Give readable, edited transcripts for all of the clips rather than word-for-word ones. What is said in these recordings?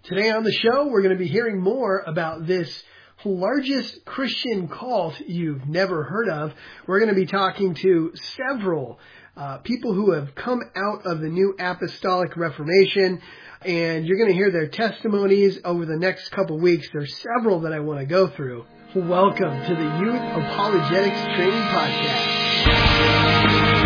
Today on the show, we're going to be hearing more about this largest Christian cult you've never heard of. We're going to be talking to several people who have come out of the New Apostolic Reformation, and you're going to hear their testimonies over the next couple weeks. There's several that I want to go through. Welcome to the Youth Apologetics Training Podcast.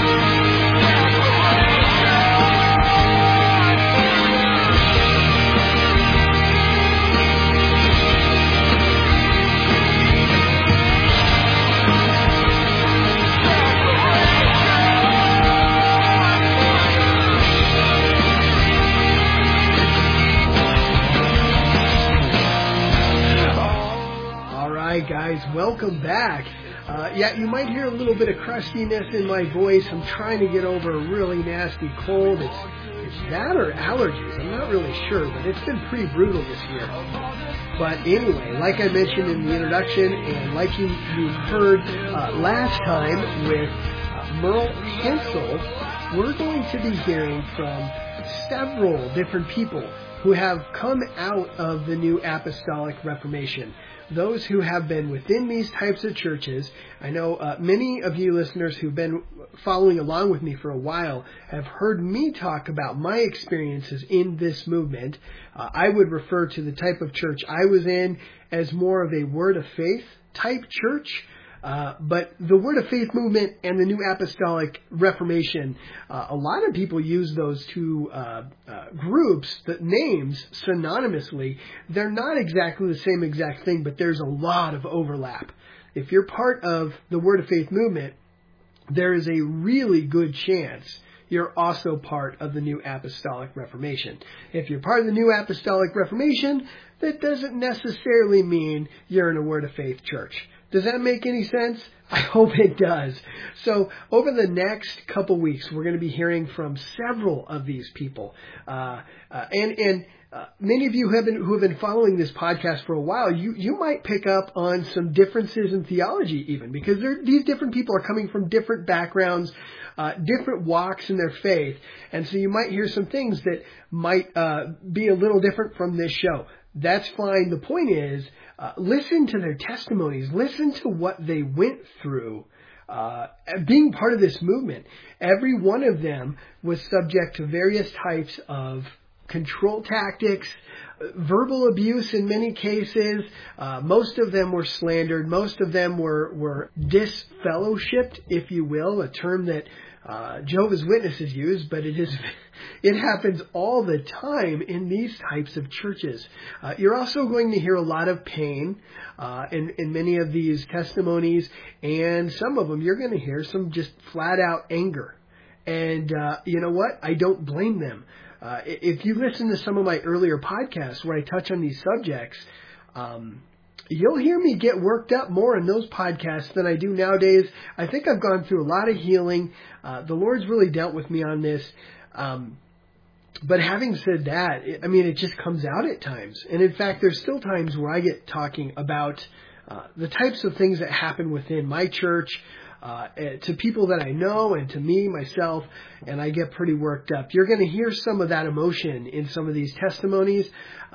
Guys, welcome back. You might hear a little bit of crustiness in my voice. I'm trying to get over a really nasty cold. It's that or allergies. I'm not really sure, but it's been pretty brutal this year. But anyway, like I mentioned in the introduction, and like you heard last time with Merle Hensel, we're going to be hearing from several different people who have come out of the New Apostolic Reformation. Those who have been within these types of churches. I know many of you listeners who've been following along with me for a while have heard me talk about my experiences in this movement. I would refer to the type of church I was in as more of a Word of Faith type church. But the Word of Faith movement and the New Apostolic Reformation, a lot of people use those two groups, the names, synonymously. They're not exactly the same exact thing, but there's a lot of overlap. If you're part of the Word of Faith movement, there is a really good chance you're also part of the New Apostolic Reformation. If you're part of the New Apostolic Reformation, that doesn't necessarily mean you're in a Word of Faith church. Does that make any sense? I hope it does. So over the next couple weeks, we're going to be hearing from several of these people. And many of you who have been following this podcast for a while, you might pick up on some differences in theology even, because these different people are coming from different backgrounds, different walks in their faith. And so you might hear some things that might be a little different from this show. That's fine. The point is, listen to their testimonies. Listen to what they went through being part of this movement. Every one of them was subject to various types of control tactics, verbal abuse in many cases. Most of them were slandered. Most of them were disfellowshipped, if you will, a term that Jehovah's Witnesses use, but it happens all the time in these types of churches. You're also going to hear a lot of pain in many of these testimonies, and some of them you're going to hear some just flat out anger. And you know what? I don't blame them. If you listen to some of my earlier podcasts where I touch on these subjects, you'll hear me get worked up more in those podcasts than I do nowadays. I think I've gone through a lot of healing. The Lord's really dealt with me on this. But having said that, it just comes out at times. And in fact, there's still times where I get talking about the types of things that happen within my church, to people that I know and to me, myself, and I get pretty worked up. You're going to hear some of that emotion in some of these testimonies.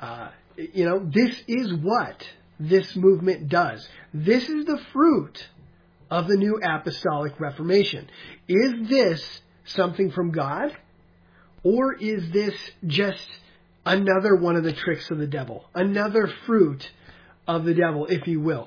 This is what this movement does. This is the fruit of the New Apostolic Reformation. Is this something from God? Or is this just another one of the tricks of the devil? Another fruit of the devil, if you will.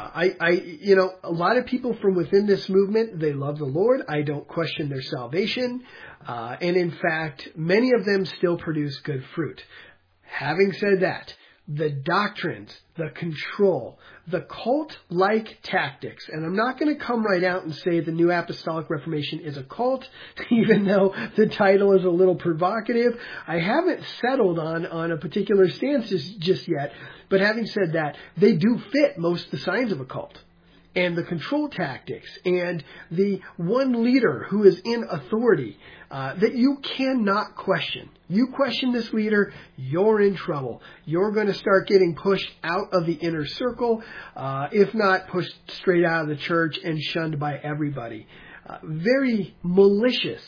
A lot of people from within this movement, they love the Lord. I don't question their salvation. And in fact, many of them still produce good fruit. Having said that, the doctrines, the control, the cult-like tactics, and I'm not going to come right out and say the New Apostolic Reformation is a cult, even though the title is a little provocative. I haven't settled on a particular stance just yet, but having said that, they do fit most of the signs of a cult. And the control tactics and the one leader who is in authority that you cannot question. You question this leader, you're in trouble. You're going to start getting pushed out of the inner circle, if not pushed straight out of the church and shunned by everybody. Very malicious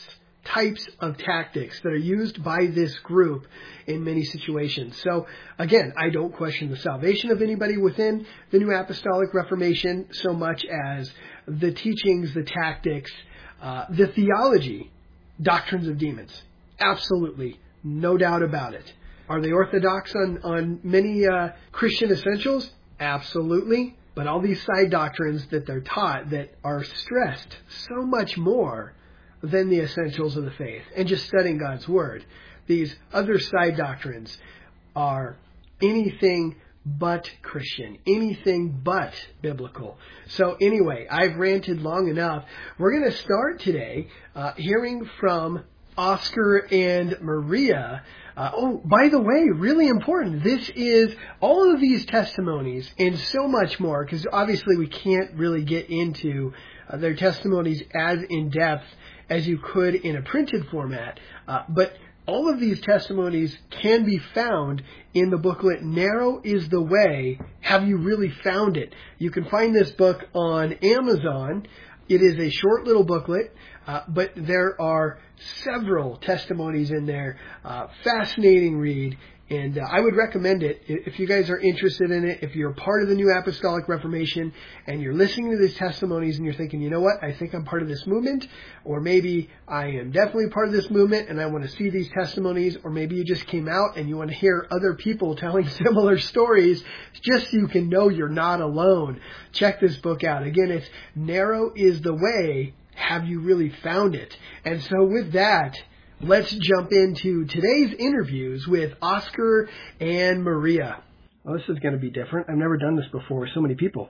types of tactics that are used by this group in many situations. So again, I don't question the salvation of anybody within the New Apostolic Reformation so much as the teachings, the tactics, the theology, doctrines of demons. Absolutely. No doubt about it. Are they orthodox on many Christian essentials? Absolutely. But all these side doctrines that they're taught that are stressed so much more than the essentials of the faith and just studying God's Word. These other side doctrines are anything but Christian, anything but biblical. So anyway, I've ranted long enough. We're going to start today hearing from Oscar and Maria. By the way, really important. This is all of these testimonies and so much more, because obviously we can't really get into their testimonies as in depth as you could in a printed format. But all of these testimonies can be found in the booklet, Narrow is the Way. Have you really found it? You can find this book on Amazon. It is a short little booklet, but there are several testimonies in there. Fascinating read, and I would recommend it if you guys are interested in it. If you're part of the New Apostolic Reformation and you're listening to these testimonies and you're thinking, you know what, I think I'm part of this movement, or maybe I am definitely part of this movement and I want to see these testimonies, or maybe you just came out and you want to hear other people telling similar stories just so you can know you're not alone. Check this book out. Again, it's Narrow is the Way. Have you really found it? And so with that, let's jump into today's interviews with Oscar and Maria. Oh, this is going to be different. I've never done this before with so many people.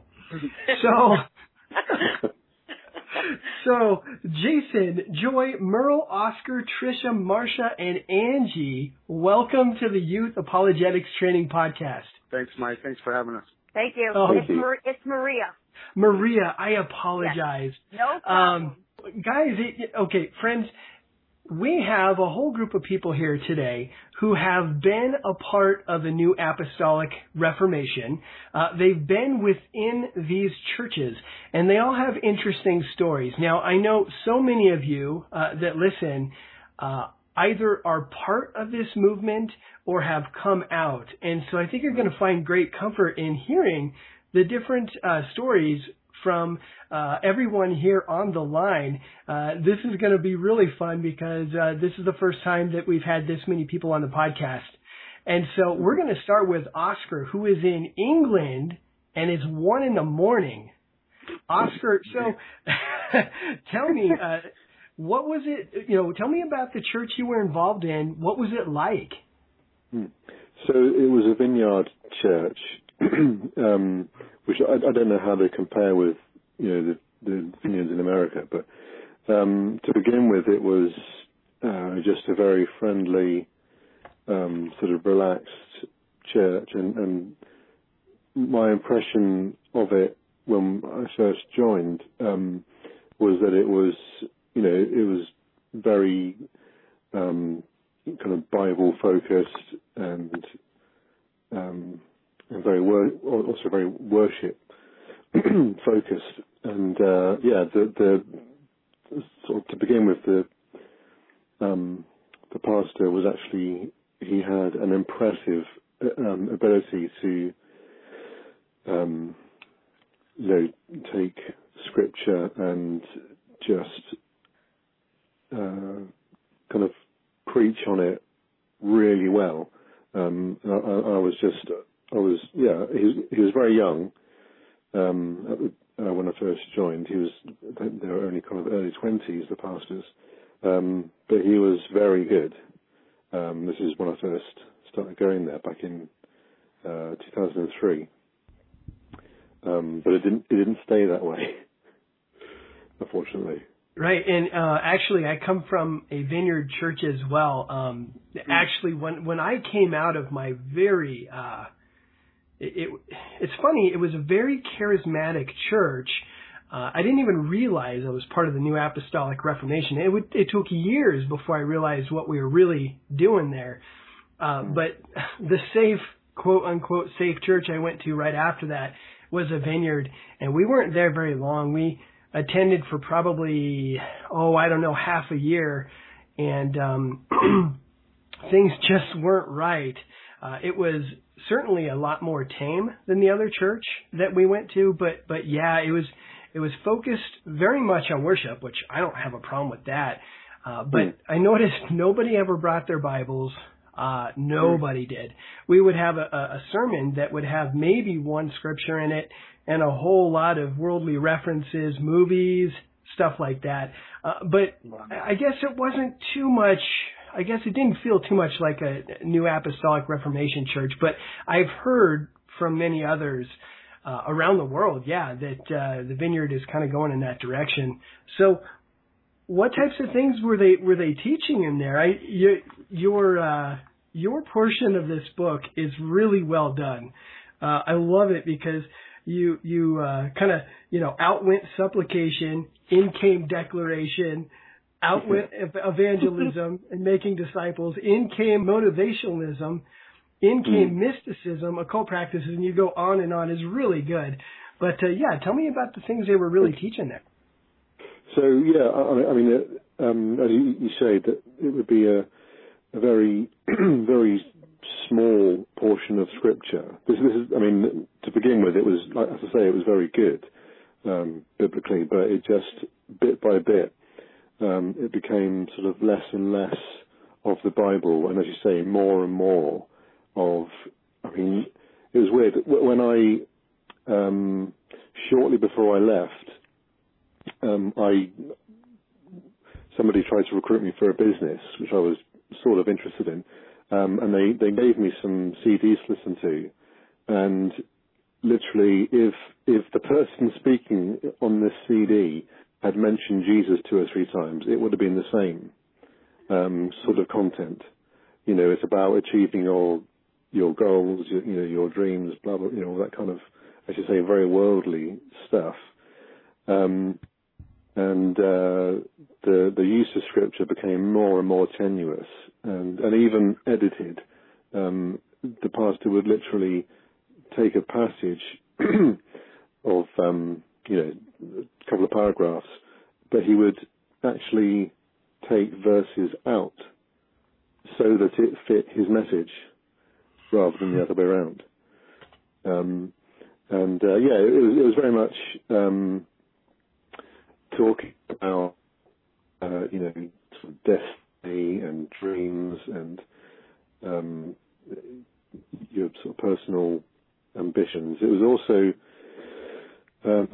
So Jason, Joy, Merle, Oscar, Trisha, Marsha, and Angie, welcome to the Youth Apologetics Training Podcast. Thanks, Mike. Thanks for having us. Thank you. Oh, It's Maria. Maria, I apologize. Yes. No problem. Guys, okay, friends, we have a whole group of people here today who have been a part of the New Apostolic Reformation. They've been within these churches, and they all have interesting stories. Now, I know so many of you that listen either are part of this movement or have come out. And so I think you're going to find great comfort in hearing the different stories from everyone here on the line. This is going to be really fun because this is the first time that we've had this many people on the podcast. And so we're going to start with Oscar, who is in England, and it's 1 a.m. Oscar, so tell me, what was it, tell me about the church you were involved in. What was it like? So it was a vineyard church, which I don't know how they compare with, the vineyards in America. But to begin with, it was just a very friendly, sort of relaxed church. And my impression of it when I first joined was that it was, it was very kind of Bible focused and very also very worship focused. And the sort of to begin with, the pastor was actually, he had an impressive ability to take scripture and just kind of preach on it really well. He was very young when I first joined. They were only kind of early 20s, the pastors, but he was very good. This is when I first started going there back in 2003. But it didn't stay that way, unfortunately. Right, and actually, I come from a vineyard church as well. Actually, when I came out of my very, it's funny. It was a very charismatic church. I didn't even realize I was part of the New Apostolic Reformation. It took years before I realized what we were really doing there. But the safe, quote unquote, safe church I went to right after that was a vineyard, and we weren't there very long. We attended for probably, half a year. and things just weren't right. It was certainly a lot more tame than the other church that we went to, but yeah, it was focused very much on worship, which I don't have a problem with that. But I noticed nobody ever brought their Bibles. Nobody did. We would have a sermon that would have maybe one scripture in it and a whole lot of worldly references, movies, stuff like that. But I guess it wasn't too much. I guess it didn't feel too much like a New Apostolic Reformation church, but I've heard from many others around the world, that the Vineyard is kind of going in that direction. So what types of things were they teaching in there? Your portion of this book is really well done. I love it because you kind of, outwent supplication, in came declaration, outwent evangelism and making disciples, in came motivationalism, in came mysticism, occult practices, and you go on and on. Is really good. But tell me about the things they were really teaching there. So as you say, that it would be a very very small portion of Scripture. This is, to begin with, it was, as I say, it was very good biblically, but it just bit by bit. It became sort of less and less of the Bible, and as you say, more and more of. It was weird when I shortly before I left, somebody tried to recruit me for a business, which I was sort of interested in, and they gave me some CDs to listen to, and literally, if the person speaking on this CD had mentioned Jesus 2 or 3 times, it would have been the same sort of content. It's about achieving your goals, your dreams, blah blah, all that kind of, I should say, very worldly stuff. And the use of Scripture became more and more tenuous and even edited. The pastor would literally take a passage of a couple of paragraphs, but he would actually take verses out so that it fit his message rather than the other way around. It was very much talking about sort of destiny and dreams and your sort of personal ambitions. It was also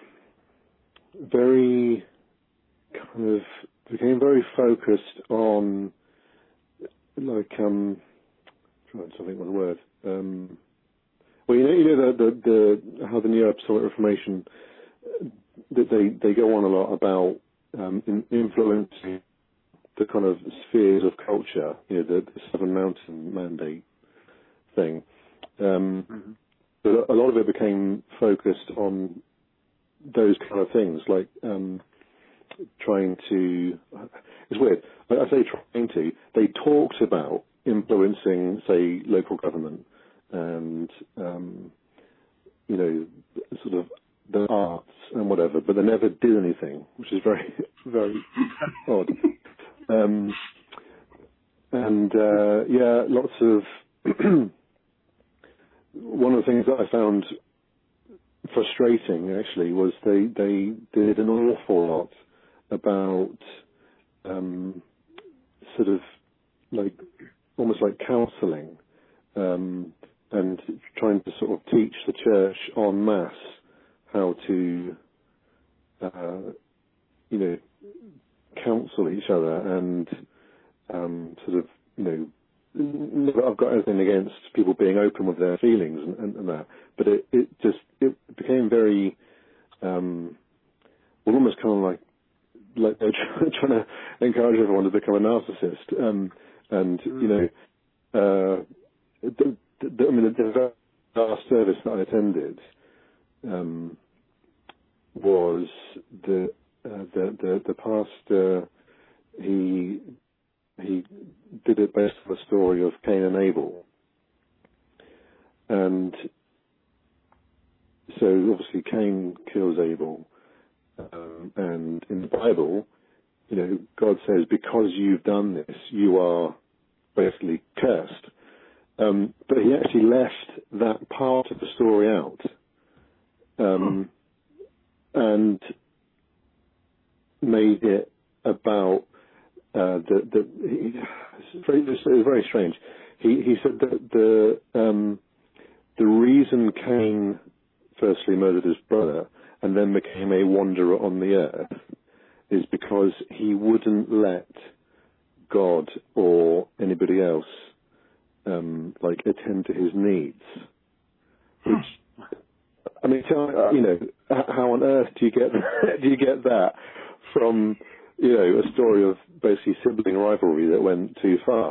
very kind of became very focused on trying to think of the word. How the New Apostolic Reformation, that they go on a lot about influencing the kind of spheres of culture, the Seven Mountain Mandate thing. But a lot of it became focused on those kind of things, like trying to. It's weird. I say trying to. They talked about influencing, say, local government and sort of the arts and whatever, but they never did anything, which is very, very odd. Lots of. One of the things that I found frustrating, actually, was they did an awful lot about sort of like almost like counselling and trying to sort of teach the church en masse how to counsel each other and sort of I've got anything against people being open with their feelings and that, but it became very almost kind of like they're trying to encourage everyone to become a narcissist, the last service that I attended was the pastor. He did it based on the story of Cain and Abel. And so obviously Cain kills Abel. And in the Bible, God says, because you've done this, you are basically cursed. But he actually left that part of the story out, and made it about it's very strange. He said that the reason Cain firstly murdered his brother and then became a wanderer on the earth is because he wouldn't let God or anybody else attend to his needs. Which, I mean, how on earth do you get that from a story of basically sibling rivalry that went too far?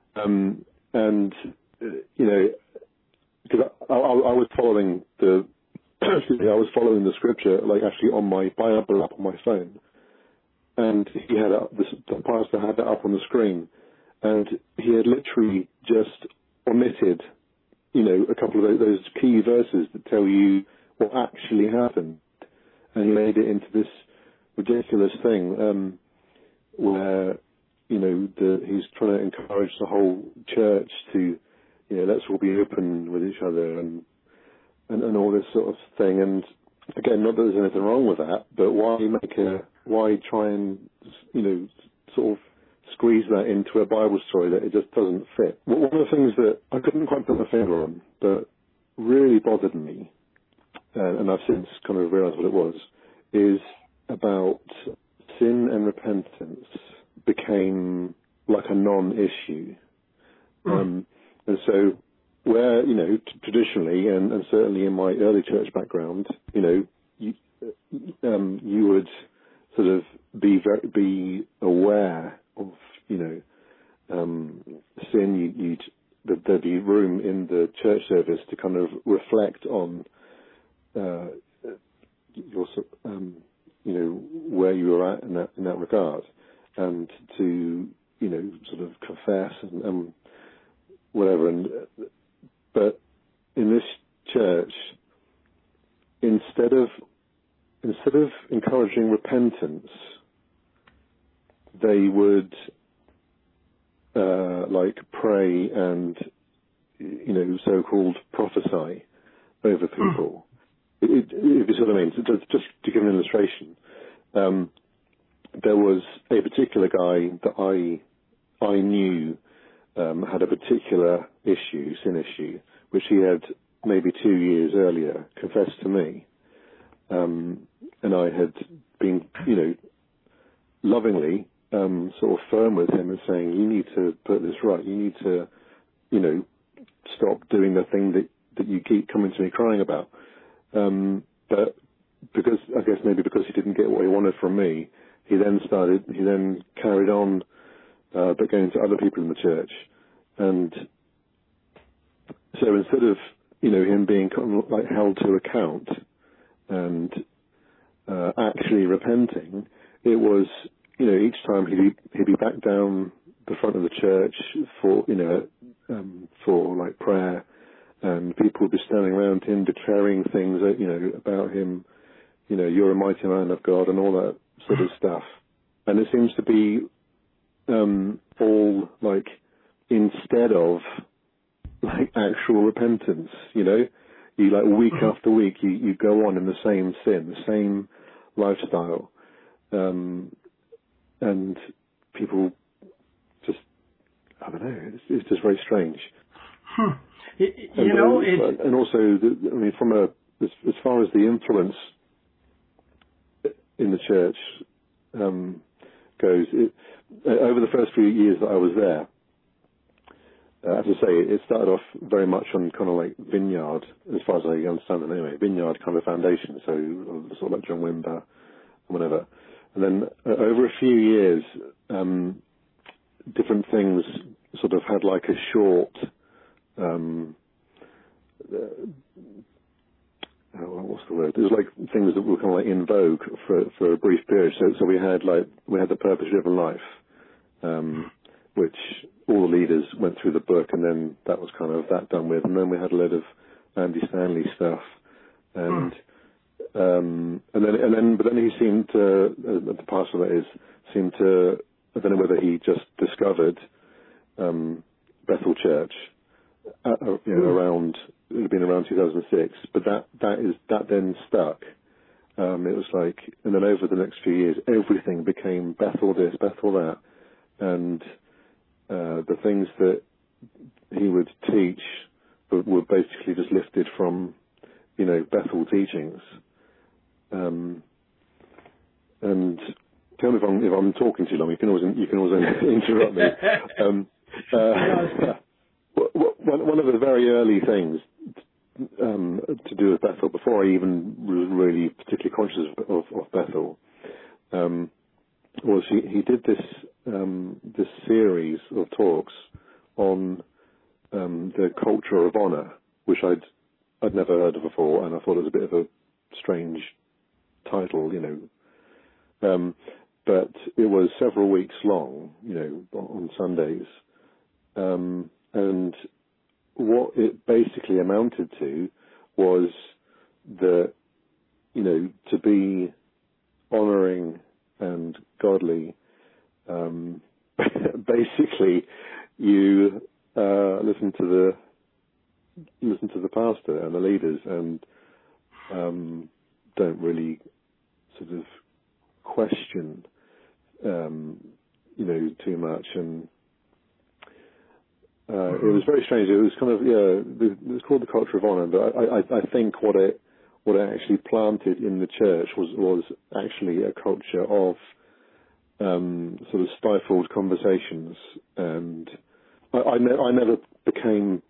Because I was following the the scripture actually on my Bible app on my phone, and he had the pastor had that up on the screen, and he had literally just omitted a couple of those key verses that tell you what actually happened, and he made it into this ridiculous thing where he's trying to encourage the whole church to let's all be open with each other and all this sort of thing. And again, not that there's anything wrong with that, but why try and sort of squeeze that into a Bible story that it just doesn't fit? One of the things that I couldn't quite put my finger on, but really bothered me, and I've since kind of realised what it was, is about sin and repentance became like a non-issue. And so where, traditionally, and certainly in my early church background, you would sort of be aware of, sin. There'd be room in the church service to kind of reflect on where you were at in that regard, and to sort of confess and whatever. But in this church, instead of encouraging repentance, they would pray and so-called prophesy over people. If you see what I mean. So just to give an illustration, there was a particular guy that I knew had a particular sin issue, which he had maybe 2 years earlier confessed to me, and I had been, lovingly sort of firm with him and saying, you need to put this right. You need to, stop doing the thing that you keep coming to me crying about. But because he didn't get what he wanted from me, he then carried on, but going to other people in the church. And so instead of, him being kind of held to account and actually repenting, it was, each time he'd be back down the front of the church for prayer, and people would be standing around him declaring things about him, you're a mighty man of God and all that sort of stuff. And it seems to be all instead of actual repentance, you week after week you go on in the same sin, the same lifestyle, and people just, I don't know, it's just very strange. And also, as far as the influence in the church goes, over the first few years that I was there, as I say, it started off very much on kind of vineyard, as far as I understand it anyway, vineyard kind of foundation, so sort of like John Wimber and whatever. And then over a few years, different things sort of had a short, what's the word? It was things that were kind of in vogue for a brief period. So we had the Purpose-Driven Life, which all the leaders went through the book, and then that was kind of that done with. And then we had a load of Andy Stanley stuff, and but then he seemed to, the pastor that is, seemed to, I don't know whether he just discovered Bethel Church around, it had been around 2006, but that then stuck. It was like, and then over the next few years, everything became Bethel this, Bethel that, and the things that he would teach were basically just lifted from, Bethel teachings. And tell me if I'm talking too long. You can always interrupt me. One of the very early things to do with Bethel, before I even was really particularly conscious of Bethel, was he did this series of talks on the culture of honor, which I'd never heard of before, and I thought it was a bit of a strange title, but it was several weeks long, on Sundays, and what it basically amounted to was that, to be honouring and godly, basically you listen to the pastor and the leaders, and don't really sort of question, too much. And it was very strange. It was kind of, it was called the culture of honor, but I think what it actually planted in the church was actually a culture of sort of stifled conversations, and I never became,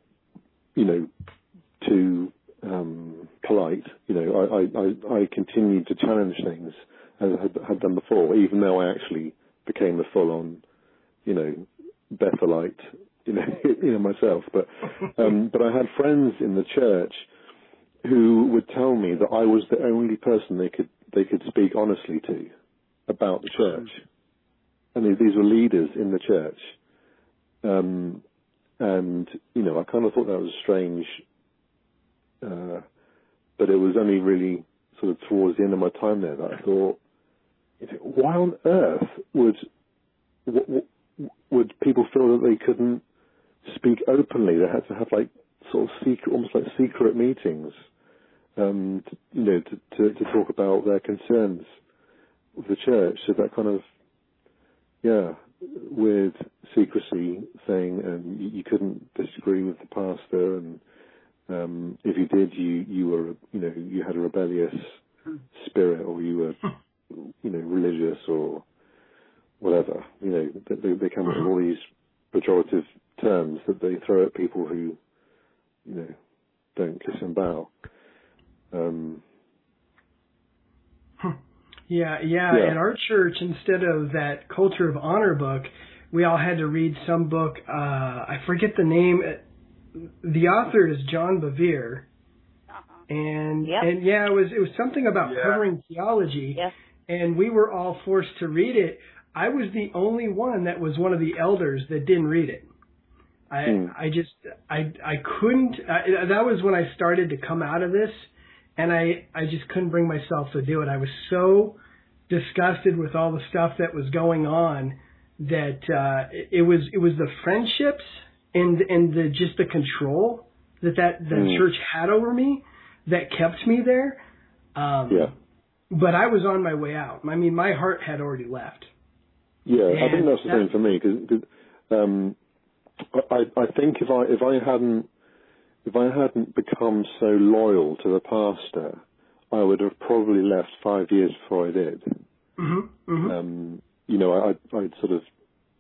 too polite. I continued to challenge things as I had done before, even though I actually became a full-on, Bethelite, myself. But I had friends in the church who would tell me that I was the only person they could speak honestly to about the church, and these were leaders in the church. And I kind of thought that was strange, but it was only really sort of towards the end of my time there that I thought, why on earth would people feel that they couldn't speak openly? They had to have like sort of secret, almost like secret meetings, to talk about their concerns with the church. So that kind of, weird secrecy thing, and you couldn't disagree with the pastor, and if you did, you were, you had a rebellious spirit, or you were, religious or whatever. They come up with all these pejorative terms that they throw at people who, don't kiss and bow. Yeah. In our church, instead of that Culture of Honor book, we all had to read some book. I forget the name. The author is John Bevere, and it was something about covering theology. Yes. And we were all forced to read it. I was the only one that was one of the elders that didn't read it. I couldn't. That was when I started to come out of this, and I just couldn't bring myself to do it. I was so disgusted with all the stuff that was going on that it was the friendships and the just the control that the church had over me that kept me there. But I was on my way out. I mean, my heart had already left. Yeah, and I think that's the same for me, because I think if I hadn't become so loyal to the pastor, I would have probably left 5 years before I did. I'd sort of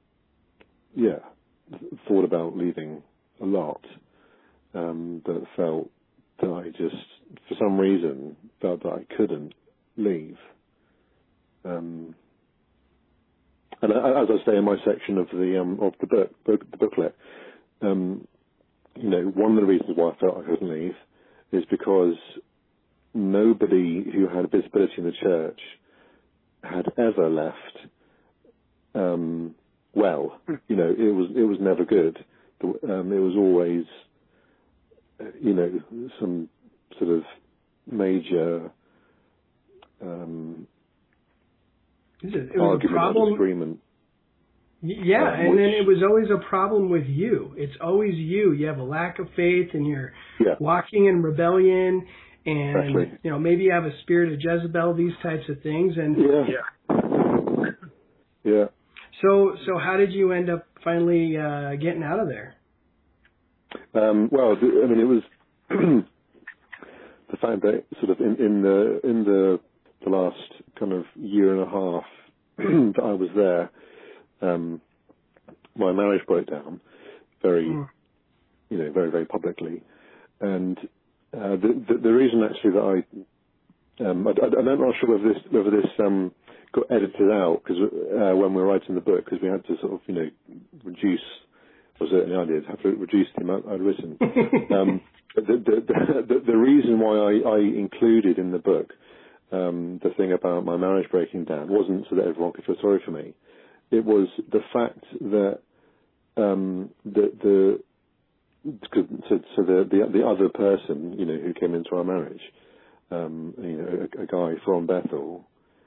thought about leaving a lot, but felt that I just, for some reason, felt that I couldn't leave. And as I say in my section of the booklet, one of the reasons why I felt I couldn't leave is because nobody who had visibility in the church had ever left. It was never good. It was always, some sort of major it was a problem. Agreement. Yeah, and then it was always a problem with you. It's always you. You have a lack of faith, and you're walking in rebellion, and exactly. Maybe you have a spirit of Jezebel. These types of things, and yeah. So how did you end up finally getting out of there? Well, it was the fact that sort of in the last kind of year and a half that I was there, my marriage broke down very, very, very publicly, and the reason actually that I'm not sure whether this got edited out because when we were writing the book, because we had to sort of reduce. Well, certainly I did have to reduce the amount I'd written. The reason why I included in the book the thing about my marriage breaking down wasn't so that everyone could feel sorry for me. It was the fact that the other person, who came into our marriage, a guy from Bethel,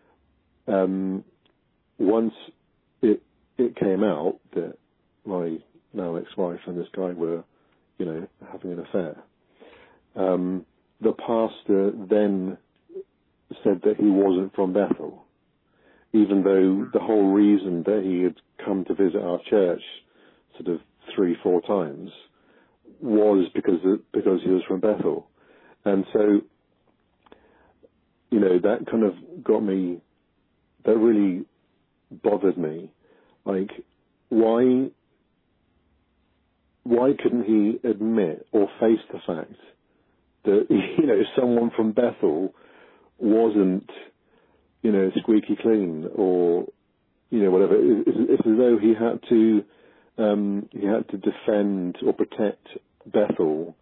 once it came out that my now ex-wife and this guy were, having an affair, the pastor then said that he wasn't from Bethel, even though the whole reason that he had come to visit our church sort of 3-4 times was because he was from Bethel. And so, that kind of got me, that really bothered me. Like, why couldn't he admit or face the fact that, someone from Bethel wasn't, squeaky clean or, whatever. It's as though he had to defend or protect Bethel,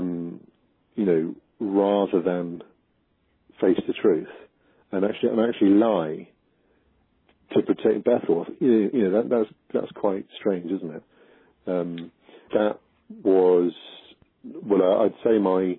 rather than face the truth and actually lie to protect Bethel. That's quite strange, isn't it? That was, well, I'd say my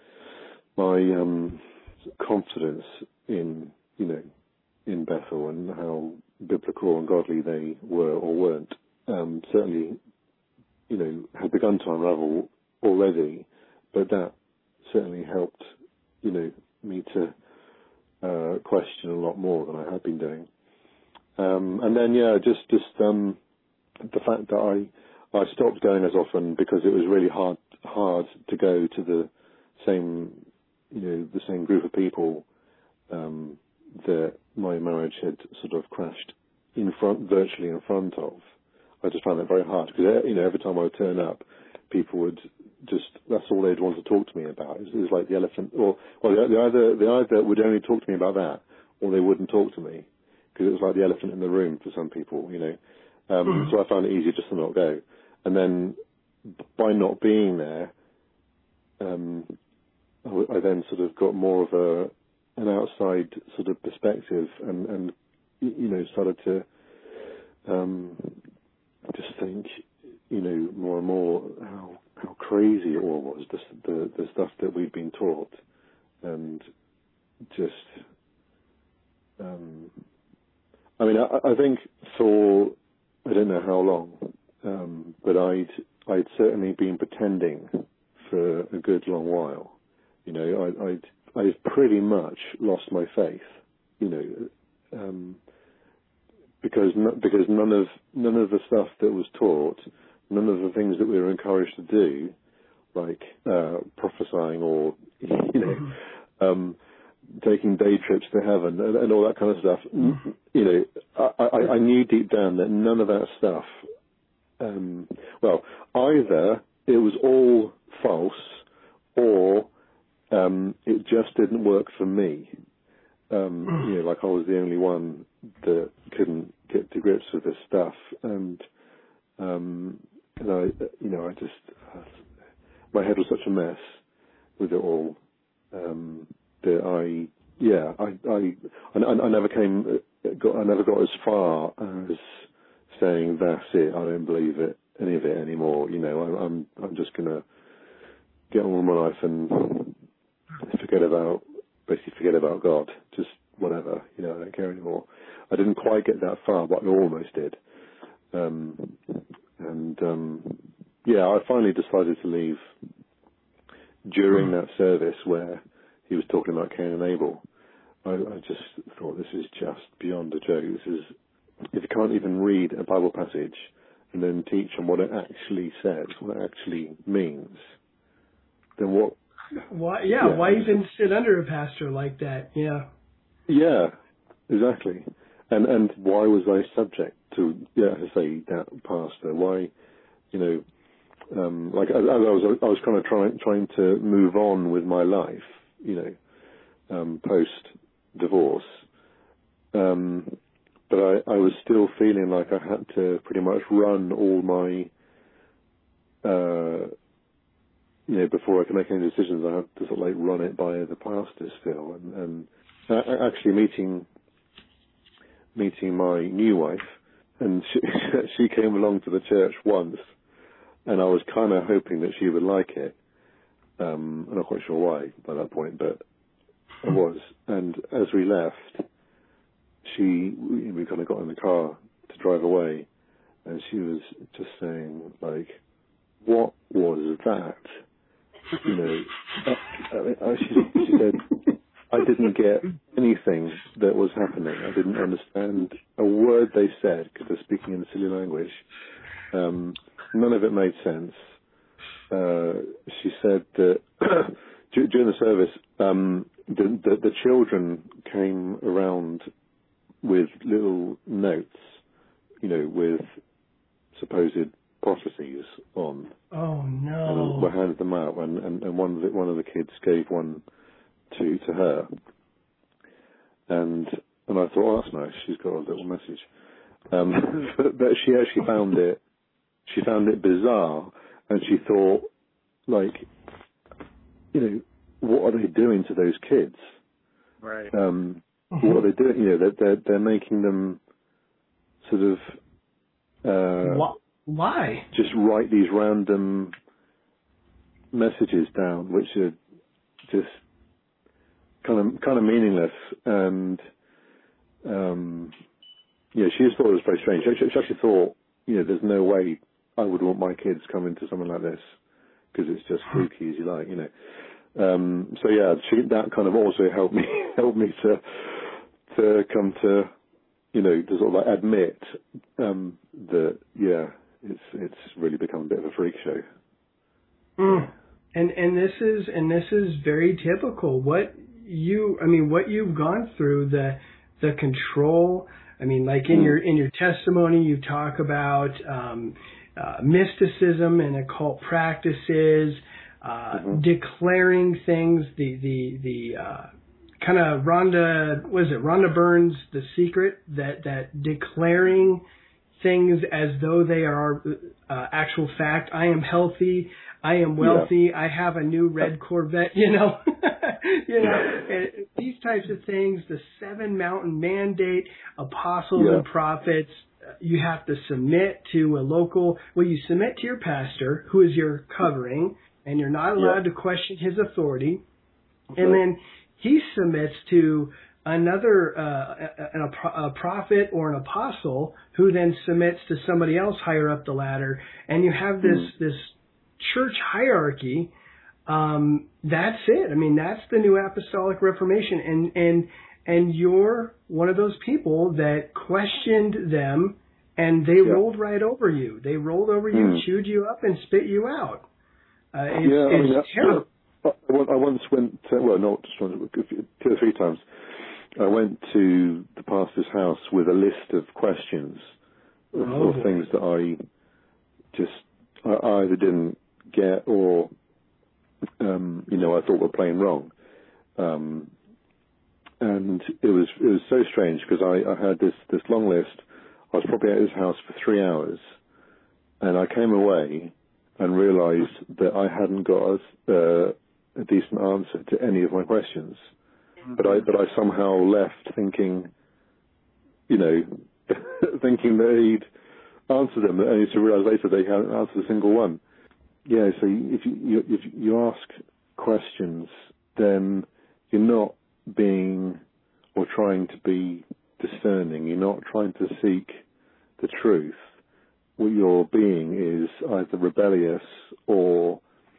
confidence in Bethel and how biblical and godly they were or weren't, certainly, had begun to unravel already, but that certainly helped, me to question a lot more than I had been doing. And then, just the fact that I stopped going as often because it was really hard to go to the same group of people that my marriage had sort of crashed virtually in front of. I just found that very hard because every time I would turn up, people would that's all they'd want to talk to me about. It was like the elephant, they either would only talk to me about that, or they wouldn't talk to me because it was like the elephant in the room for some people, So I found it easier just to not go. And then by not being there, I then sort of got more of an outside sort of perspective and started to just think, more and more how crazy it all was, the stuff that we'd been taught, and just, I think for, I don't know how long, but I'd certainly been pretending for a good long while. I'd pretty much lost my faith, because none of the stuff that was taught, none of the things that we were encouraged to do, like prophesying or taking day trips to heaven and all that kind of stuff. I knew deep down that none of that stuff. Either it was all false, or it just didn't work for me. Like I was the only one that couldn't get to grips with this stuff, and I just my head was such a mess with it all that I never got as far as saying that's it. I don't believe any of it anymore. I'm just gonna get on with my life and forget about God. Just whatever, I don't care anymore. I didn't quite get that far, but I almost did. I finally decided to leave during that service where he was talking about Cain and Abel. I just thought, this is just beyond a joke. This is, if you can't even read a Bible passage and then teach them what it actually says, what it actually means, then what? Why? Yeah, why even sit under a pastor like that? Yeah. Yeah, exactly. And why was I subject to, to say that pastor? Why, like as I was kind of trying to move on with my life, post divorce, but I was still feeling like I had to pretty much run all my, before I could make any decisions, I had to sort of like run it by the pastor still, and actually meeting my new wife, and she came along to the church once, and I was kind of hoping that she would like it. I'm not quite sure why by that point, but I was. And as we left, we kind of got in the car to drive away, and she was just saying, like, what was that? She said, I didn't get anything that was happening. I didn't understand a word they said because they're speaking in a silly language. None of it made sense. She said that during the service, the children came around with little notes, with supposed prophecies on. Oh no! And we handed them out, and one of the kids gave one to her, and I thought, oh, that's nice. She's got a little message, but she actually found it. She found it bizarre, and she thought, like, what are they doing to those kids? Right. What are they doing? They're making them sort of. Why? Just write these random messages down, which are just kind of meaningless, and she just thought it was very strange. She actually thought, there's no way I would want my kids coming to something like this, because it's just spooky as you like, that kind of also helped me to come to to sort of like admit that it's really become a bit of a freak show. And this is very typical. What you've gone through, the control. Like in your testimony, you talk about mysticism and occult practices, declaring things. The kind of Rhonda Burns, The Secret, that declaring things as though they are actual fact. I am healthy. I am wealthy. I have a new red Corvette. These types of things. The 7 Mountain Mandate, apostles and prophets. You have to submit to you submit to your pastor, who is your covering, and you're not allowed to question his authority. Okay. And then he submits to another, a prophet or an apostle, who then submits to somebody else higher up the ladder, and you have this church hierarchy. That's it. That's the New Apostolic Reformation, and you're one of those people that questioned them, and they rolled right over you. They rolled over you, chewed you up, and spit you out. It's terrible. I once went to, not just once, 2 or 3 times. I went to the pastor's house with a list of questions of things that I either didn't get or I thought were plain wrong. And it was so strange, because I had this long list. I was probably at his house for 3 hours, and I came away and realised that I hadn't got a decent answer to any of my questions. But I somehow left thinking, thinking that he'd answered them, only to realise later that he hadn't answered a single one. Yeah, so if you ask questions, then you're not being or trying trying to seek the truth, what you're being is either rebellious or,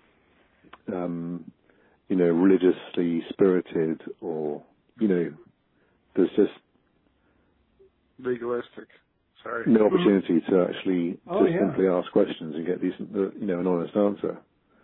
religiously spirited, or, there's just legalistic. Sorry. no opportunity to actually simply ask questions and get decent, an honest answer.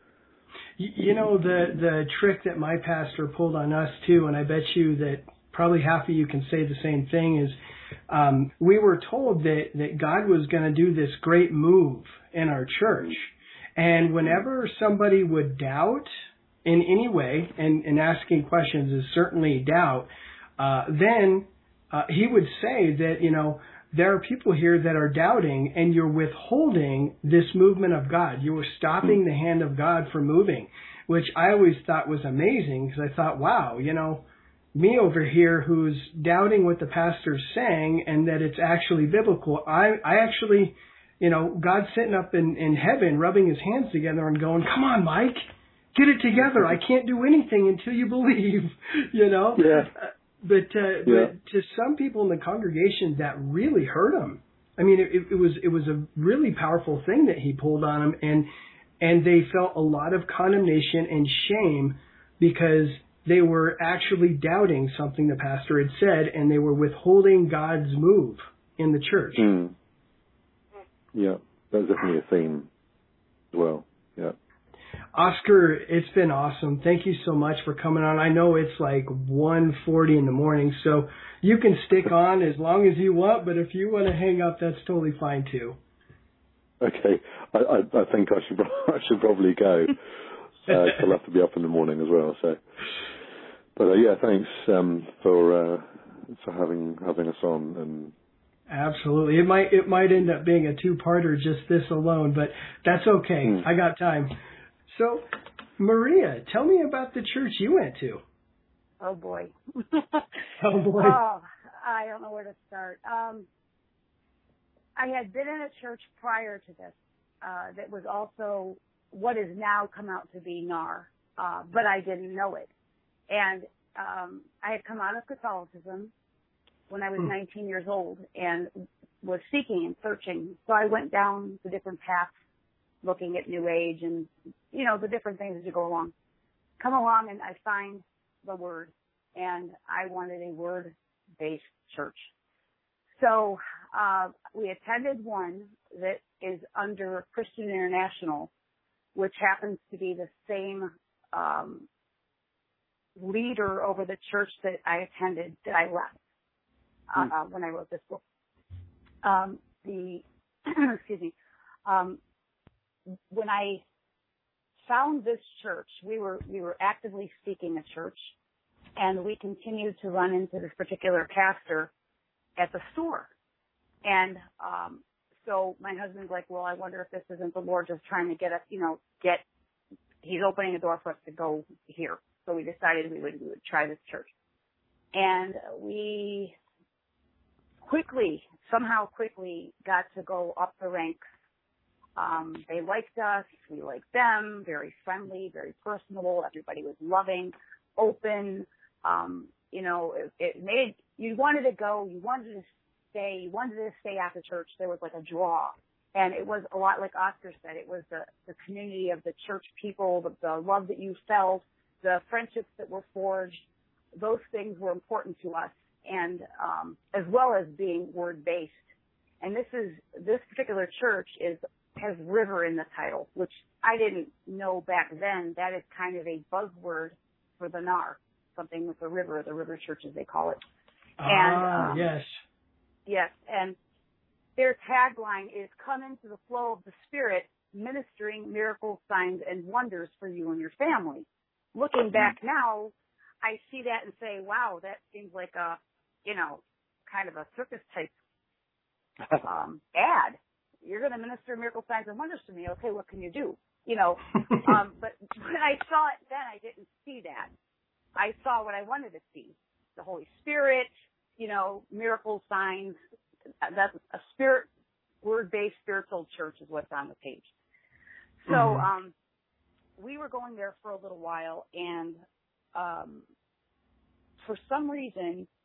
The trick that my pastor pulled on us too, and I bet you that probably half of you can say the same thing, is we were told that God was going to do this great move in our church. And whenever somebody would doubt in any way, and asking questions is certainly doubt, then he would say that, there are people here that are doubting, and you're withholding this movement of God. You were stopping the hand of God from moving, which I always thought was amazing, because I thought, wow, me over here who's doubting what the pastor's saying and that it's actually biblical. I actually, God's sitting up in heaven rubbing his hands together and going, come on, Mike, get it together. I can't do anything until you believe, Yeah. But to some people in the congregation, that really hurt them. I mean, it was a really powerful thing that he pulled on them, and they felt a lot of condemnation and shame because they were actually doubting something the pastor had said, and they were withholding God's move in the church. Mm. Yeah, that's definitely a theme as well. Yeah. Oscar, it's been awesome. Thank you so much for coming on. I know it's like 1:40 in the morning, so you can stick on as long as you want, but if you want to hang up, that's totally fine too. Okay. I think I should probably go. I'll have to be up in the morning as well. So, but thanks for having us on. And absolutely, it might end up being a two-parter, just this alone, but that's okay. I got time. So, Maria, tell me about the church you went to. Oh boy. Oh boy. Oh, I don't know where to start. I had been in a church prior to this that was also what has now come out to be NAR, but I didn't know it. And I had come out of Catholicism when I was 19 years old and was seeking and searching. So I went down the different paths, looking at New Age and, the different things as you go along. Come along and I find the Word, and I wanted a Word-based church. So we attended one that is under Christian International, which happens to be the same leader over the church that I attended that I left when I wrote this book. Excuse me. When I found this church, we were actively seeking a church, and we continued to run into this particular pastor at the store. And so my husband's like, well, I wonder if this isn't the Lord just trying to get us, he's opening a door for us to go here. So we decided we would try this church. And we somehow quickly got to go up the ranks. They liked us. We liked them. Very friendly, very personable. Everybody was loving, open. It made, you wanted to go, you wanted to stay after church. There was like a draw. And it was a lot like Oscar said. It was the community of the church people, the love that you felt, the friendships that were forged. Those things were important to us, and as well as being Word-based. And this particular church has river in the title, which I didn't know back then. That is kind of a buzzword for the NAR, something with the river church as they call it. And yes. Yes, and their tagline is, come into the flow of the Spirit, ministering miracles, signs, and wonders for you and your family. Looking back now, I see that and say, wow, that seems like a, kind of a circus type ad. You're going to minister miracle signs and wonders to me. Okay, what can you do? But when I saw it then, I didn't see that. I saw what I wanted to see. The Holy Spirit, miracle signs. That's a Word-based spiritual church is what's on the page. So, we were going there for a little while, and for some reason,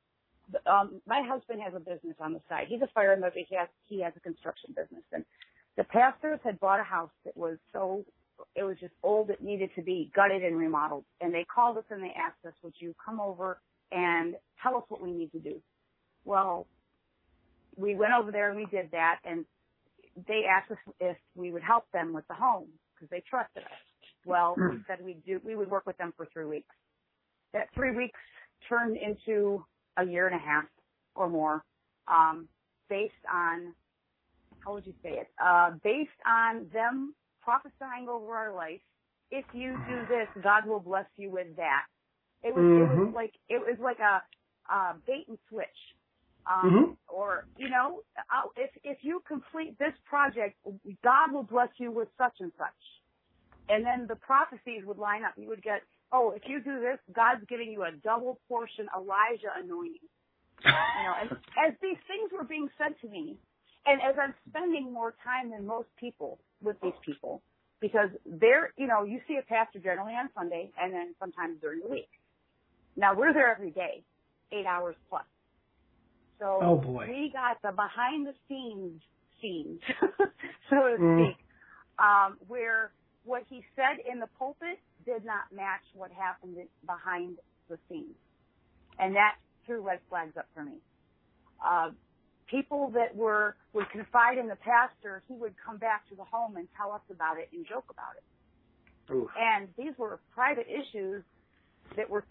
my husband has a business on the side. He's a fireman, but he has a construction business. And the pastors had bought a house that was just old. It needed to be gutted and remodeled. And they called us and they asked us, would you come over and tell us what we need to do? Well, we went over there and we did that. And they asked us if we would help them with the home because they trusted us. Well, we said we would work with them for 3 weeks. That 3 weeks turned into a year and a half or more, based on, how would you say it? Based on them prophesying over our life. If you do this, God will bless you with that. It was like a bait and switch. Or, if you complete this project, God will bless you with such and such. And then the prophecies would line up. You would get, if you do this, God's giving you a double portion Elijah anointing. And as these things were being said to me, and as I'm spending more time than most people with these people, because they're, you see a pastor generally on Sunday and then sometimes during the week. Now we're there every day, 8 hours plus. So we got the behind the scenes, so to speak, where what he said in the pulpit did not match what happened behind the scenes. And that threw red flags up for me. People that would confide in the pastor, he would come back to the home and tell us about it and joke about it. Ooh. And these were private issues that were,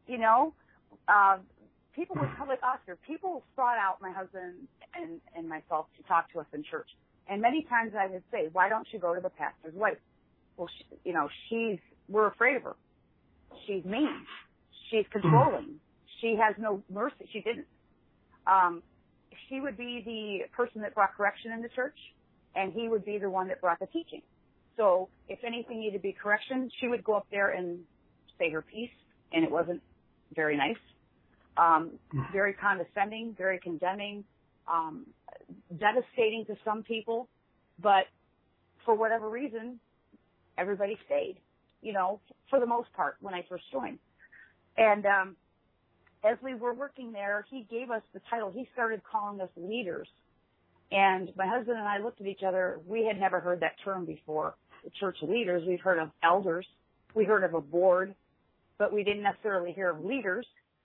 people would come like Oscar. People sought out my husband and myself to talk to us in church. And many times I would say, why don't you go to the pastor's wife? Well, we're afraid of her. She's mean. She's controlling. She has no mercy. She didn't. She would be the person that brought correction in the church, and he would be the one that brought the teaching. So if anything needed to be correction, she would go up there and say her piece, and it wasn't very nice. Very condescending, very condemning, devastating to some people, but for whatever reason, everybody stayed, for the most part when I first joined. And as we were working there, he gave us the title. He started calling us leaders. And my husband and I looked at each other. We had never heard that term before, the church leaders. We've heard of elders. We heard of a board, but we didn't necessarily hear of leaders.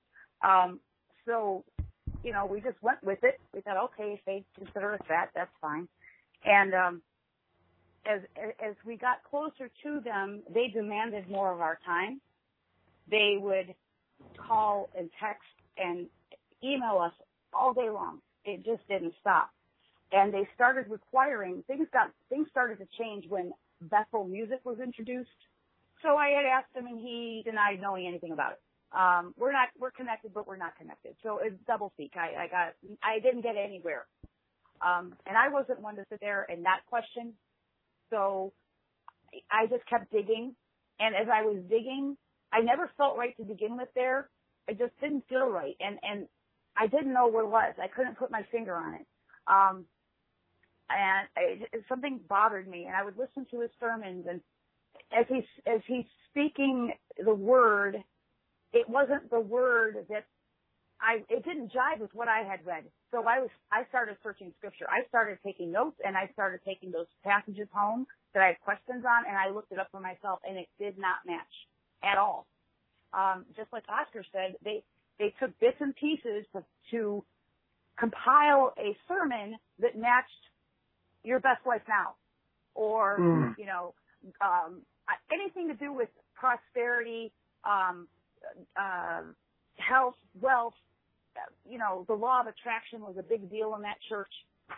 So, we just went with it. We thought, okay, if they consider us that, that's fine. And as we got closer to them, they demanded more of our time. They would call and text and email us all day long. It just didn't stop. And they started requiring, things started to change when Bethel music was introduced. So I had asked him and he denied knowing anything about it. We're connected, but we're not connected. So it's double speak. I didn't get anywhere. And I wasn't one to sit there and not question. So I just kept digging. And as I was digging, I never felt right to begin with there. It just didn't feel right. And I didn't know what it was. I couldn't put my finger on it. Something bothered me. And I would listen to his sermons. And as he's speaking the word, it wasn't the word that it didn't jive with what I had read. So I started searching scripture. I started taking notes and I started taking those passages home that I had questions on and I looked it up for myself and it did not match at all. Just like Oscar said, they took bits and pieces to compile a sermon that matched Your Best Life Now or, anything to do with prosperity, health, wealth, the law of attraction was a big deal in that church.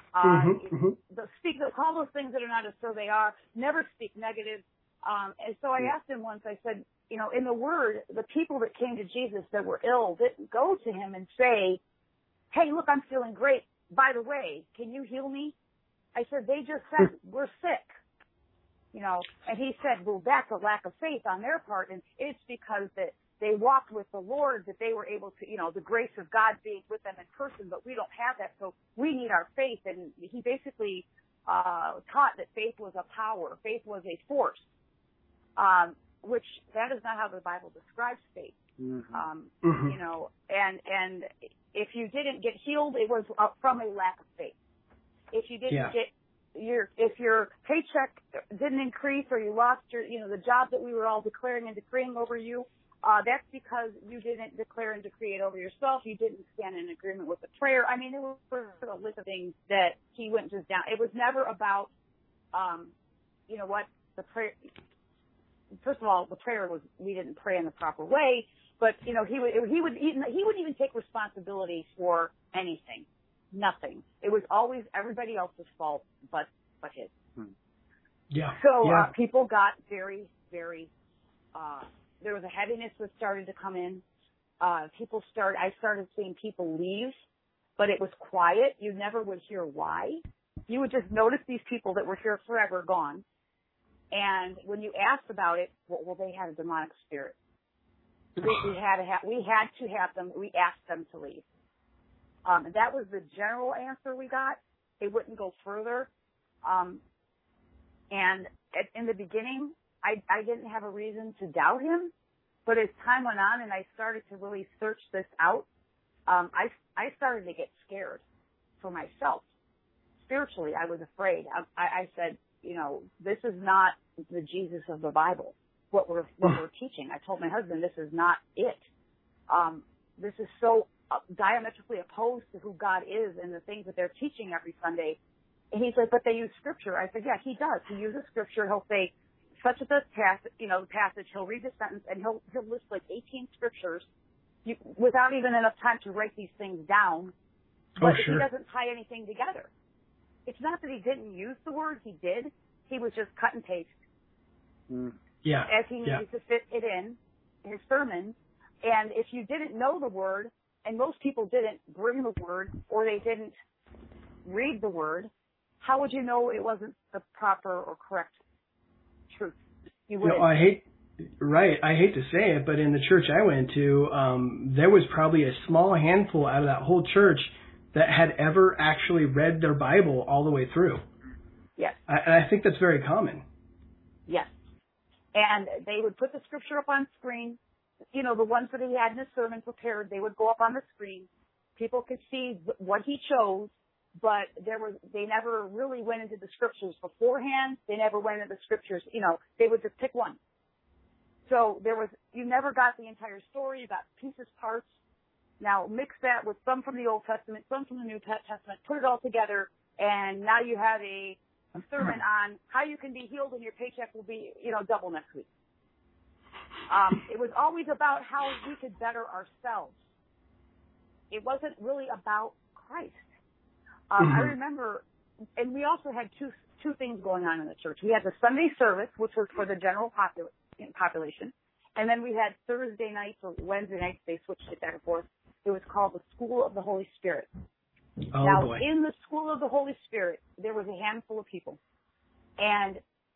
Call those things that are not as though they are. Never speak negative. And so I asked him once, I said, in the Word, the people that came to Jesus that were ill didn't go to him and say, hey, look, I'm feeling great. By the way, can you heal me? I said, they just said, we're sick. And he said, well, that's a lack of faith on their part. And it's because that they walked with the Lord that they were able to, the grace of God being with them in person, but we don't have that. So we need our faith. And he basically taught that faith was a power. Faith was a force, which that is not how the Bible describes faith. And if you didn't get healed, it was from a lack of faith. If you didn't get if your paycheck didn't increase or you lost your, the job that we were all declaring and decreeing over you, that's because you didn't declare and decree it over yourself. You didn't stand in agreement with the prayer. I mean, it was a list of things that he went just down. It was never about, the prayer. First of all, the prayer was, we didn't pray in the proper way, but, he wouldn't even take responsibility for anything. Nothing. It was always everybody else's fault, but his. Yeah. So people got very, very. There was a heaviness that started to come in. I started seeing people leave, but it was quiet. You never would hear why. You would just notice these people that were here forever gone, and when you asked about it, well, they had a demonic spirit. We had to have them. We asked them to leave. That was the general answer we got. It wouldn't go further. And in the beginning, I didn't have a reason to doubt him. But as time went on and I started to really search this out, I started to get scared for myself. Spiritually, I was afraid. I said, this is not the Jesus of the Bible, what we're teaching. I told my husband, this is not it. This is so diametrically opposed to who God is and the things that they're teaching every Sunday. And he's like, but they use scripture. I said, yeah, he does. He uses scripture. He'll say such as this passage, he'll read the sentence and he'll list like 18 scriptures without even enough time to write these things down. But he doesn't tie anything together. It's not that he didn't use the word. He did. He was just cut and paste. Yeah. As he needed to fit it in his sermons. And if you didn't know the word, and most people didn't bring the word or they didn't read the word, how would you know it wasn't the proper or correct truth? You wouldn't. I hate to say it, but in the church I went to, there was probably a small handful out of that whole church that had ever actually read their Bible all the way through. Yes. And I think that's very common. Yes. And they would put the scripture up on screen. The ones that he had in his sermon prepared, they would go up on the screen. People could see what he chose, but they never really went into the scriptures beforehand. They never went into the scriptures, they would just pick one. So you never got the entire story. You got pieces, parts. Now mix that with some from the Old Testament, some from the New Testament, put it all together, and now you have a sermon on how you can be healed and your paycheck will be, double next week. It was always about how we could better ourselves. It wasn't really about Christ. I remember, and we also had two things going on in the church. We had the Sunday service, which was for the general population, and then we had Thursday nights or Wednesday nights. They switched it back and forth. It was called the School of the Holy Spirit. In the School of the Holy Spirit, there was a handful of people, and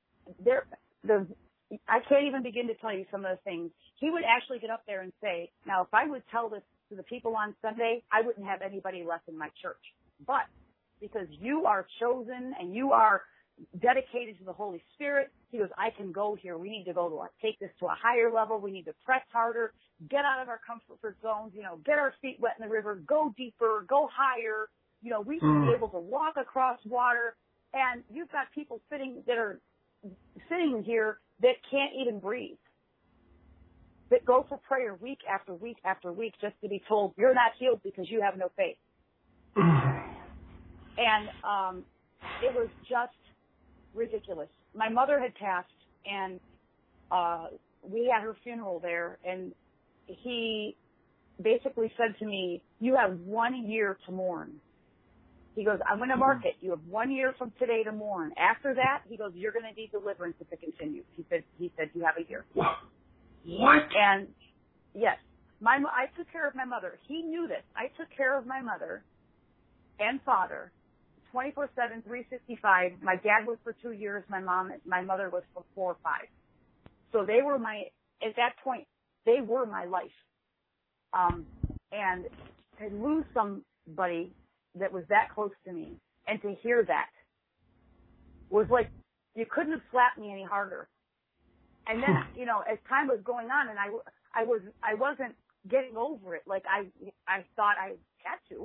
I can't even begin to tell you some of the things. He would actually get up there and say, now, if I would tell this to the people on Sunday, I wouldn't have anybody left in my church. But because you are chosen and you are dedicated to the Holy Spirit, he goes, I can go here. We need to take this to a higher level. We need to press harder, get out of our comfort zones, get our feet wet in the river, go deeper, go higher. We should be able to walk across water. And you've got people that are sitting here that can't even breathe, that go for prayer week after week after week just to be told you're not healed because you have no faith. And it was just ridiculous. My mother had passed, and we had her funeral there, and he basically said to me, you have 1 year to mourn. He goes, I'm going to mark it. You have 1 year from today to mourn. After that, he goes, you're going to need deliverance if it continues. He said you have a year. What? And yes, I took care of my mother. He knew this. I took care of my mother and father 24/7, 365. My dad was for 2 years. My mother was for 4 or 5. So at that point, they were my life. And to lose somebody that was that close to me, and to hear that was like, you couldn't have slapped me any harder. And then, as time was going on, and I wasn't getting over it like I thought I had to,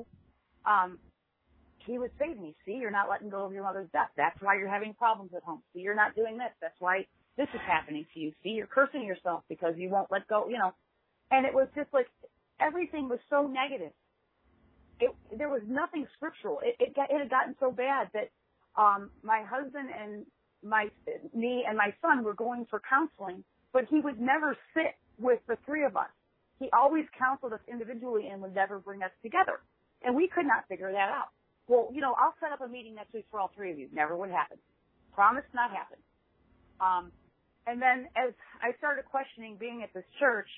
he would say to me, see, you're not letting go of your mother's death. That's why you're having problems at home. See, you're not doing this. That's why this is happening to you. See, you're cursing yourself because you won't let go, you know. And it was just like everything was so negative. There was nothing scriptural. It had gotten so bad that my husband and me and my son were going for counseling, but he would never sit with the three of us. He always counseled us individually and would never bring us together. And we could not figure that out. Well, you know, I'll set up a meeting next week for all three of you. Never would happen. Promise not happen. And then as I started questioning being at this church,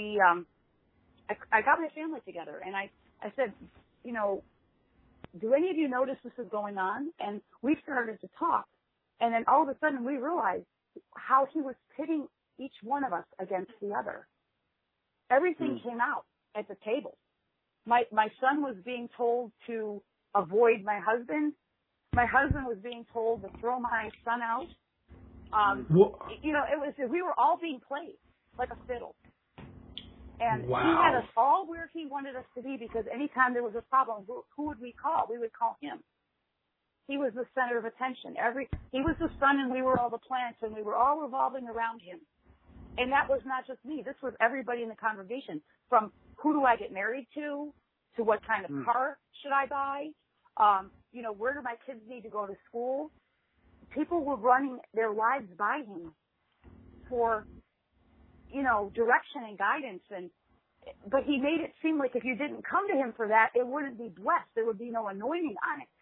I got my family together and I said, you know, do any of you notice this is going on? And we started to talk. And then all of a sudden we realized how he was pitting each one of us against the other. Everything came out at the table. My son was being told to avoid my husband. My husband was being told to throw my son out. You know, we were all being played like a fiddle. And he had us all where he wanted us to be because anytime there was a problem, who would we call? We would call him. He was the center of attention. He was the sun and we were all the planets and we were all revolving around him. And that was not just me. This was everybody in the congregation. From who do I get married to what kind of car should I buy? You know, where do my kids need to go to school? People were running their lives by him for, you know, direction and guidance. But he made it seem like if you didn't come to him for that, it wouldn't be blessed. There would be no anointing on it.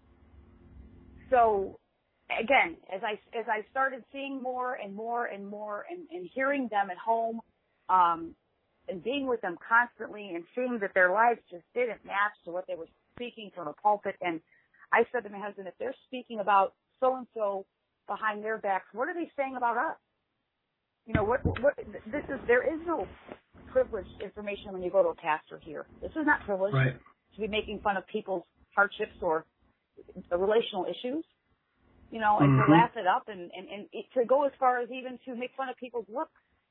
So again, as I started seeing more and more and more and hearing them at home, and being with them constantly and seeing that their lives just didn't match to what they were speaking from a pulpit. And I said to my husband, if they're speaking about so-and-so behind their backs, what are they saying about us? You know, there is no privileged information when you go to a pastor here. This is not privileged to be making fun of people's hardships or relational issues, you know, and to laugh it up and to go as far as even to make fun of people's looks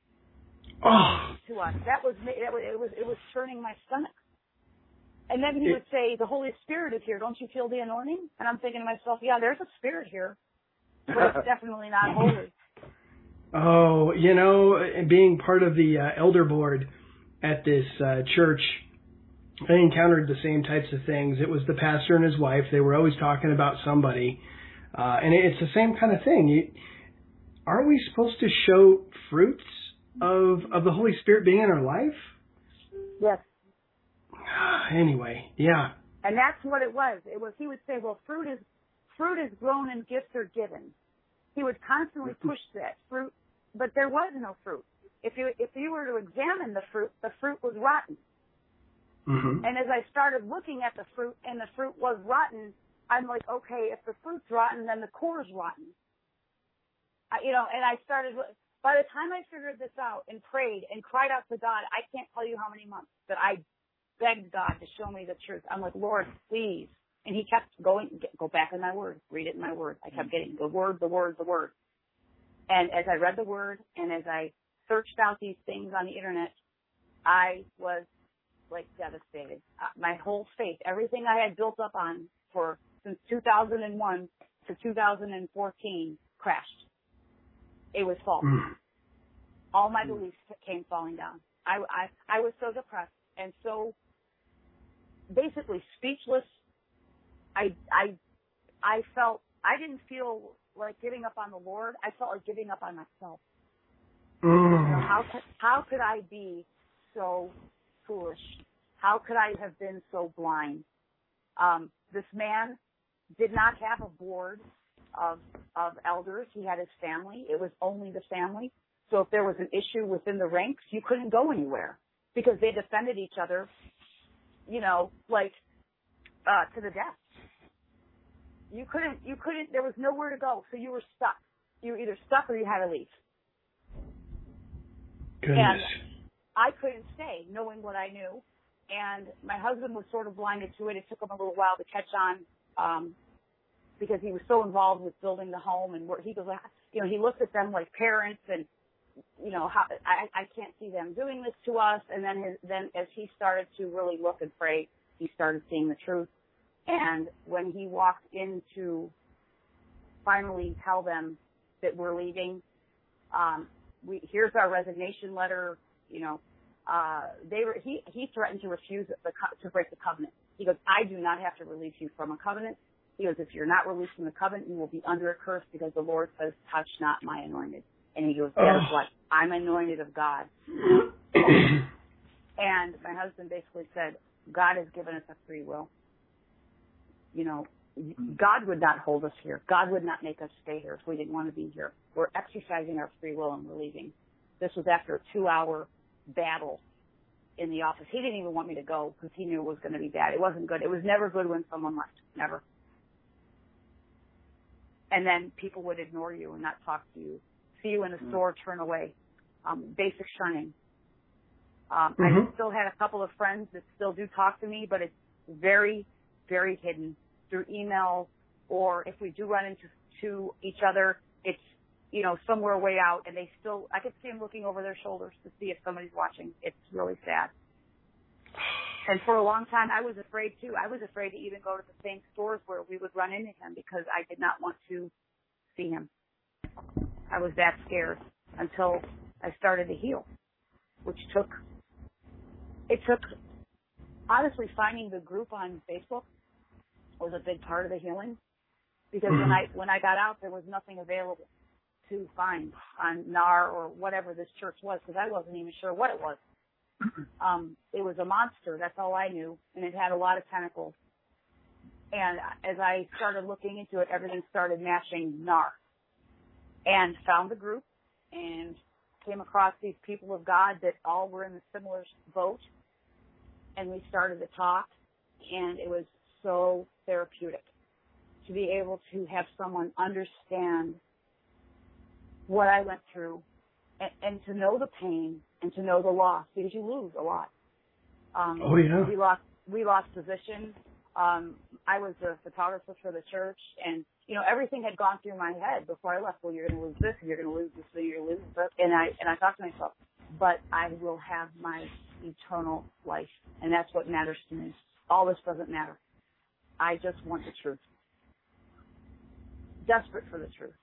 to us. It was churning my stomach. And then he would say, the Holy Spirit is here. Don't you feel the anointing? And I'm thinking to myself, yeah, there's a spirit here, but it's definitely not holy. Oh, you know, being part of the elder board at this church, I encountered the same types of things. It was the pastor and his wife. They were always talking about somebody. And it's the same kind of thing. Aren't we supposed to show fruits of the Holy Spirit being in our life? Yes. Anyway, yeah. And that's what it was. He would say, well, fruit is grown and gifts are given. He would constantly push that fruit, but there was no fruit. If you were to examine the fruit was rotten. Mm-hmm. And as I started looking at the fruit and the fruit was rotten, I'm like, okay, if the fruit's rotten, then the core is rotten. And I started, by the time I figured this out and prayed and cried out to God, I can't tell you how many months that I begged God to show me the truth. I'm like, Lord, please. And he kept going, go back in my word, read it in my word. I kept getting the word. And as I read the word and as I searched out these things on the internet, I was like devastated. My whole faith, everything I had built up on since 2001 to 2014 crashed. It was false. All my beliefs came falling down. I was so depressed and so basically speechless. I felt, I didn't feel like giving up on the Lord. I felt like giving up on myself. You know, how could I be so foolish? How could I have been so blind? This man did not have a board of elders. He had his family. It was only the family. So if there was an issue within the ranks, you couldn't go anywhere because they defended each other, you know, like to the death. You couldn't, there was nowhere to go, so you were stuck. You were either stuck or you had to leave. Goodness. And I couldn't stay, knowing what I knew. And my husband was sort of blinded to it. It took him a little while to catch on because he was so involved with building the home. And he goes, you know, he looked at them like parents. And how I can't see them doing this to us. And then as he started to really look and pray, he started seeing the truth. And when he walked in to finally tell them that we're leaving, here's our resignation letter. He threatened to refuse to break the covenant. He goes, I do not have to release you from a covenant. He goes, if you're not released from the covenant, you will be under a curse because the Lord says, touch not my anointed. And he goes, guess what? I'm anointed of God. And my husband basically said, God has given us a free will. God would not hold us here. God would not make us stay here if we didn't want to be here. We're exercising our free will and we're leaving. This was after a 2-hour battle in the office. He didn't even want me to go because he knew it was going to be bad. It wasn't good. It was never good when someone left. Never. And then people would ignore you and not talk to you. See you in a store, turn away. Basic shunning. I still had a couple of friends that still do talk to me, but it's very, very hidden through email, or if we do run into each other, it's, somewhere way out, and I could see them looking over their shoulders to see if somebody's watching. It's really sad. And for a long time, I was afraid too. I was afraid to even go to the same stores where we would run into him because I did not want to see him. I was that scared until I started to heal, which honestly, finding the group on Facebook was a big part of the healing, because when I got out, there was nothing available to find on NAR or whatever this church was, because I wasn't even sure what it was. It was a monster, that's all I knew, and it had a lot of tentacles. And as I started looking into it, everything started matching NAR, and found the group and came across these people of God that all were in a similar boat, and we started to talk, and it was so therapeutic to be able to have someone understand what I went through and to know the pain and to know the loss, because you lose a lot. We lost position. I was a photographer for the church, and everything had gone through my head before I left. Well, you're going to lose this, and you're going to lose this, and you're going to lose this. And I thought to myself, but I will have my eternal life, and that's what matters to me. All this doesn't matter. I just want the truth. Desperate for the truth.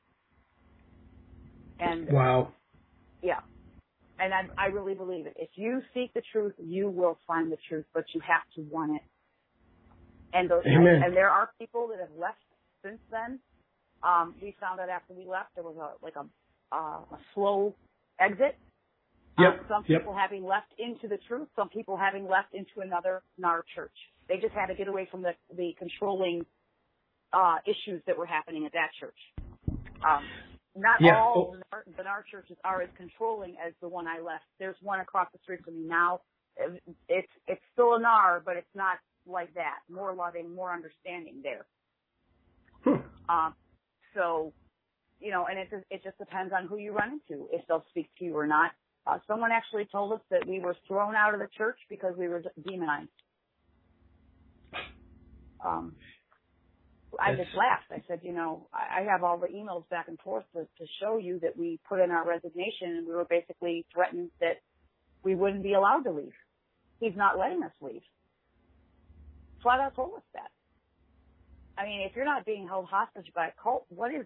And wow. Yeah. And I really believe it. If you seek the truth, you will find the truth, but you have to want it. And and there are people that have left since then. We found out after we left there was a slow exit. Some people having left into the truth, some people having left into another NAR church. They just had to get away from the controlling issues that were happening at that church. Not all the NAR churches are as controlling as the one I left. There's one across the street from me now. It's still a NAR, but it's not like that. More loving, more understanding there. So, and it just depends on who you run into, if they'll speak to you or not. Someone actually told us that we were thrown out of the church because we were demonized. I just laughed. I said, I have all the emails back and forth to show you that we put in our resignation, and we were basically threatened that we wouldn't be allowed to leave. He's not letting us leave. Flat out told us that. I mean, if you're not being held hostage by a cult, what is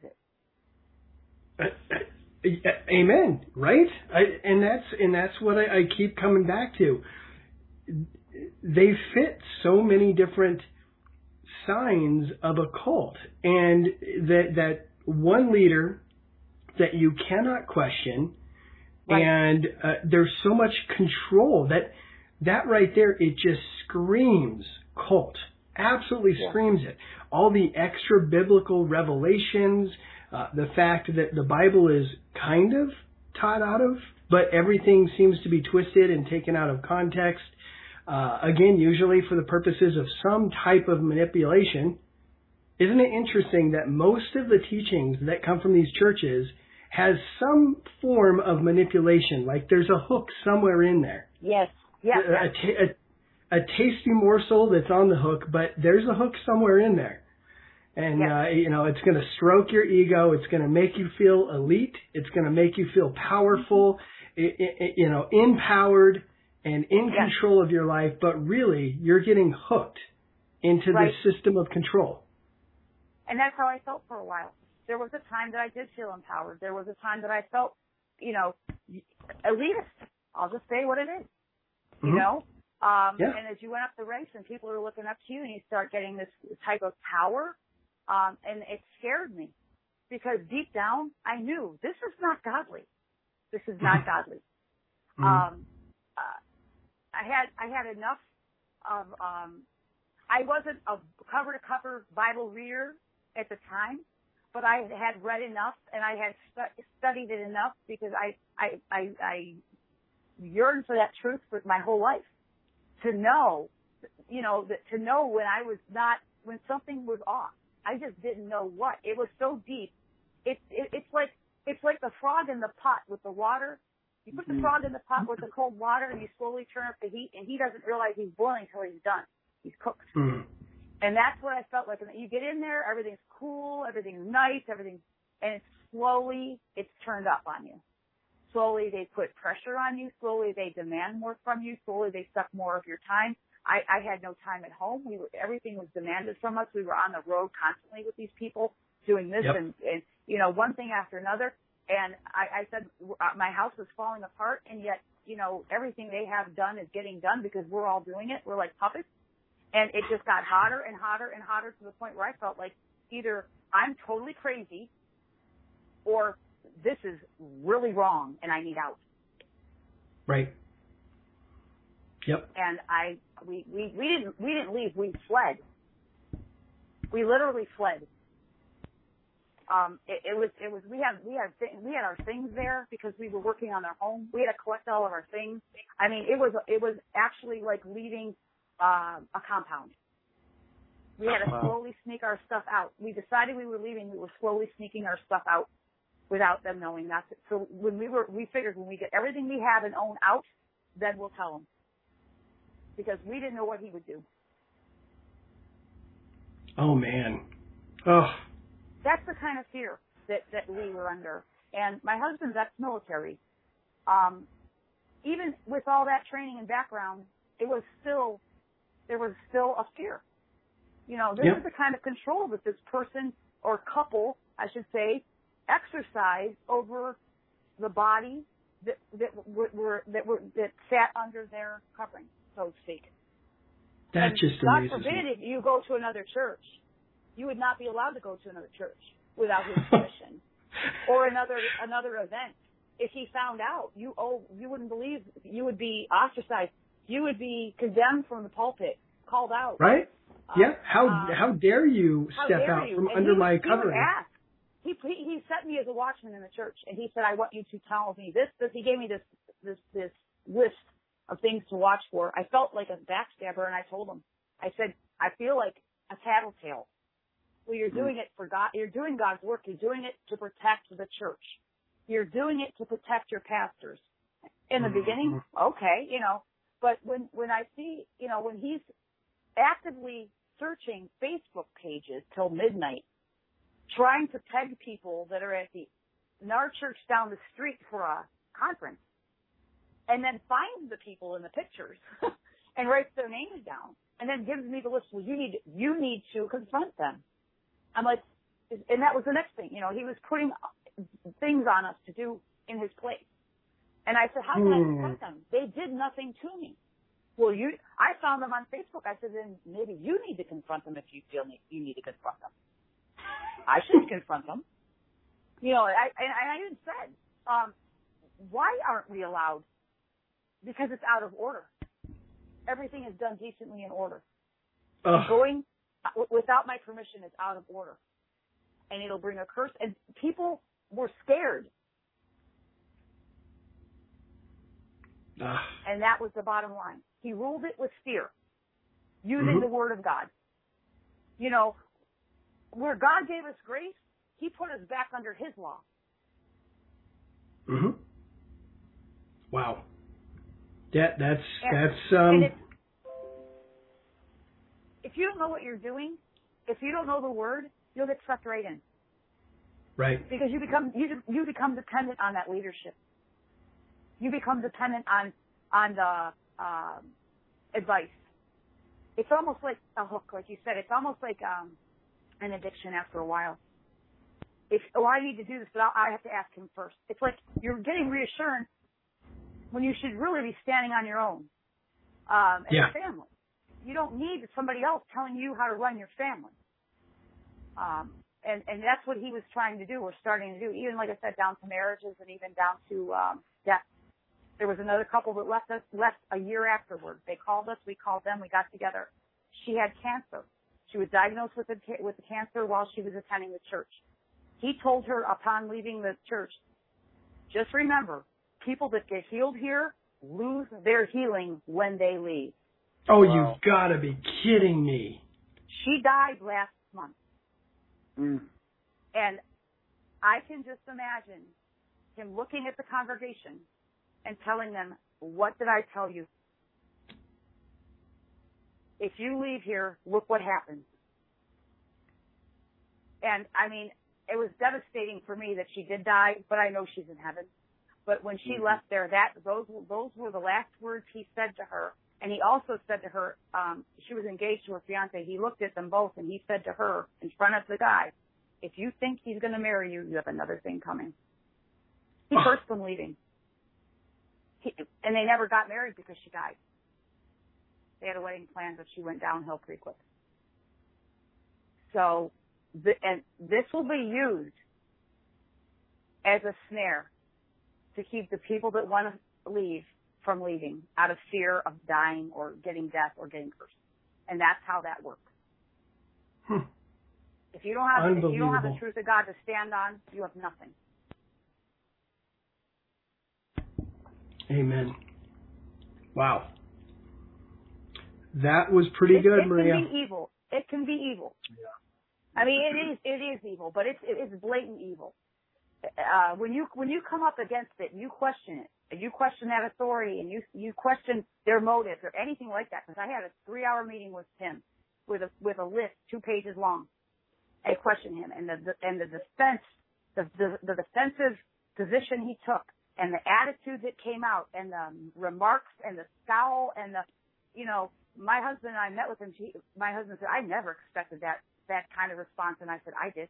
it? Amen. Right? And that's what I keep coming back to. They fit so many different signs of a cult, and that one leader that you cannot question, right. And there's so much control that right there, it just screams cult. Absolutely screams it. All the extra biblical revelations, the fact that the Bible is kind of taught out of, but everything seems to be twisted and taken out of context. Again, usually for the purposes of some type of manipulation. Isn't it interesting that most of the teachings that come from these churches has some form of manipulation, like there's a hook somewhere in there? Yes. Yeah. A tasty morsel that's on the hook, but there's a hook somewhere in there. And, it's going to stroke your ego. It's going to make you feel elite. It's going to make you feel powerful, empowered and in control of your life. But really, you're getting hooked into this system of control. And that's how I felt for a while. There was a time that I did feel empowered. There was a time that I felt, elitist. I'll just say what it is, you know? And as you went up the ranks and people are looking up to you and you start getting this type of power, and it scared me because deep down I knew this is not godly. This is not godly. I had enough of, I wasn't a cover to cover Bible reader at the time, but I had read enough and I had studied it enough because I yearned for that truth for my whole life. To know, to know when something was off. I just didn't know what. It was so deep. It's like the frog in the pot with the water. You put the frog in the pot with the cold water and you slowly turn up the heat and he doesn't realize he's boiling until he's done. He's cooked. Mm. And that's what I felt like. You get in there, everything's cool, everything's nice, and slowly it's turned up on you. Slowly they put pressure on you. Slowly they demand more from you. Slowly they suck more of your time. I had no time at home. Everything was demanded from us. We were on the road constantly with these people doing this and one thing after another. And I said, my house was falling apart and yet, everything they have done is getting done because we're all doing it. We're like puppets. And it just got hotter and hotter and hotter to the point where I felt like either I'm totally crazy or this is really wrong and I need out. Right. Yep. And we didn't leave. We fled. We literally fled. We had our things there because we were working on our home. We had to collect all of our things. I mean, it was actually like leaving a compound. We had to slowly sneak our stuff out. We decided we were leaving. We were slowly sneaking our stuff out without them knowing. That's it. So we figured when we get everything we have and own out, then we'll tell him. Because we didn't know what he would do. Oh, man. Oh. That's the kind of fear that we were under. And my husband's ex-military. Even with all that training and background, there was still a fear. This is the kind of control that this person or couple, I should say, exercised over the body that sat under their covering, so to speak. That just amazes God forbid me. if you go to another church, you would not be allowed to go to another church without his permission, or another event. If he found out, you wouldn't believe, you would be ostracized. You would be condemned from the pulpit, called out. Right? Yeah. How dare you step out from under my covering? He set me as a watchman in the church, and he said, "I want you to tell me this." He gave me this list of things to watch for. I felt like a backstabber, and I told him, I said, "I feel like a tattletale. Well, you're doing it for God. You're doing God's work. You're doing it to protect the church. You're doing it to protect your pastors." In the beginning, okay, but when I see, when he's actively searching Facebook pages till midnight, trying to peg people that are in our church down the street for a conference, and then finds the people in the pictures and writes their names down, and then gives me the list. Well, you need to confront them. I'm like, and that was the next thing. He was putting things on us to do in his place. And I said, how can I confront them? They did nothing to me. Well, I found them on Facebook. I said, then maybe you need to confront them if you feel you need to confront them. I shouldn't confront them. And I even said, why aren't we allowed? Because it's out of order. Everything is done decently in order. Going without my permission is out of order. And it'll bring a curse. And people were scared. And that was the bottom line. He ruled it with fear, using the word of God. Where God gave us grace, he put us back under his law. Mm-hmm. Wow. That's if you don't know what you're doing, if you don't know the word, you'll get sucked right in. Right. Because you become dependent on that leadership. You become dependent on the advice. It's almost like a hook, like you said. It's almost like an addiction after a while. I need to do this, but I have to ask him first. It's like you're getting reassurance when you should really be standing on your own as a family. You don't need somebody else telling you how to run your family. And that's what he was trying to do, or starting to do, even, like I said, down to marriages and even down to death. There was another couple that left a year afterwards. They called us, we called them, we got together. She had cancer. She was diagnosed with the cancer while she was attending the church. He told her upon leaving the church, just remember, people that get healed here lose their healing when they leave. Oh, wow. You've got to be kidding me. She died last month. Mm. And I can just imagine him looking at the congregation and telling them, what did I tell you? If you leave here, look what happens. And, I mean, it was devastating for me that she did die, but I know she's in heaven. But when she left there, those were the last words he said to her. And he also said to her, she was engaged to her fiance. He looked at them both and he said to her in front of the guy, if you think he's going to marry you, you have another thing coming. He cursed them leaving. And they never got married because she died. They had a wedding planned, but she went downhill pretty quick. So, and this will be used as a snare to keep the people that want to leave from leaving out of fear of dying or getting death or getting cursed. And that's how that works. If you don't have the truth of God to stand on, you have nothing. Amen. Wow. That was pretty good, Maria. It can be evil. It can be evil. Yeah. I mean, it is evil, but it's blatant evil. When you come up against it, and you question it, and you question that authority, and you question their motives or anything like that. Because I had a 3-hour meeting with him, with a list 2 pages long. I questioned him, and the defense, the defensive position he took, and the attitude that came out, and the remarks, and the scowl, and my husband and I met with him. My husband said, I never expected that kind of response, and I said, I did.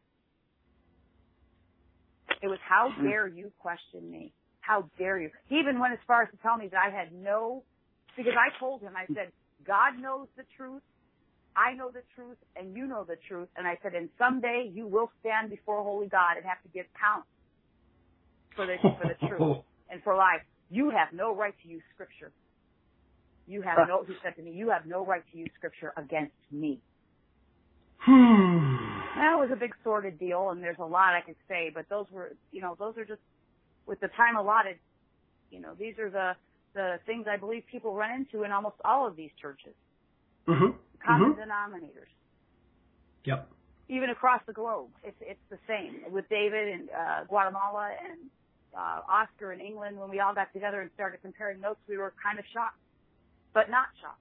It was, how dare you question me? How dare you? He even went as far as to tell me that I had because I told him, I said, God knows the truth, I know the truth, and you know the truth. And I said, and someday you will stand before holy God and have to give count for the truth and for life. You have no right to use Scripture. He said to me, you have no right to use Scripture against me. That was a big sordid deal, and there's a lot I could say, but those are just, with the time allotted, these are the things I believe people run into in almost all of these churches. Common denominators. Yep. Even across the globe, it's the same. With David in Guatemala and Oscar in England, when we all got together and started comparing notes, we were kind of shocked, but not shocked.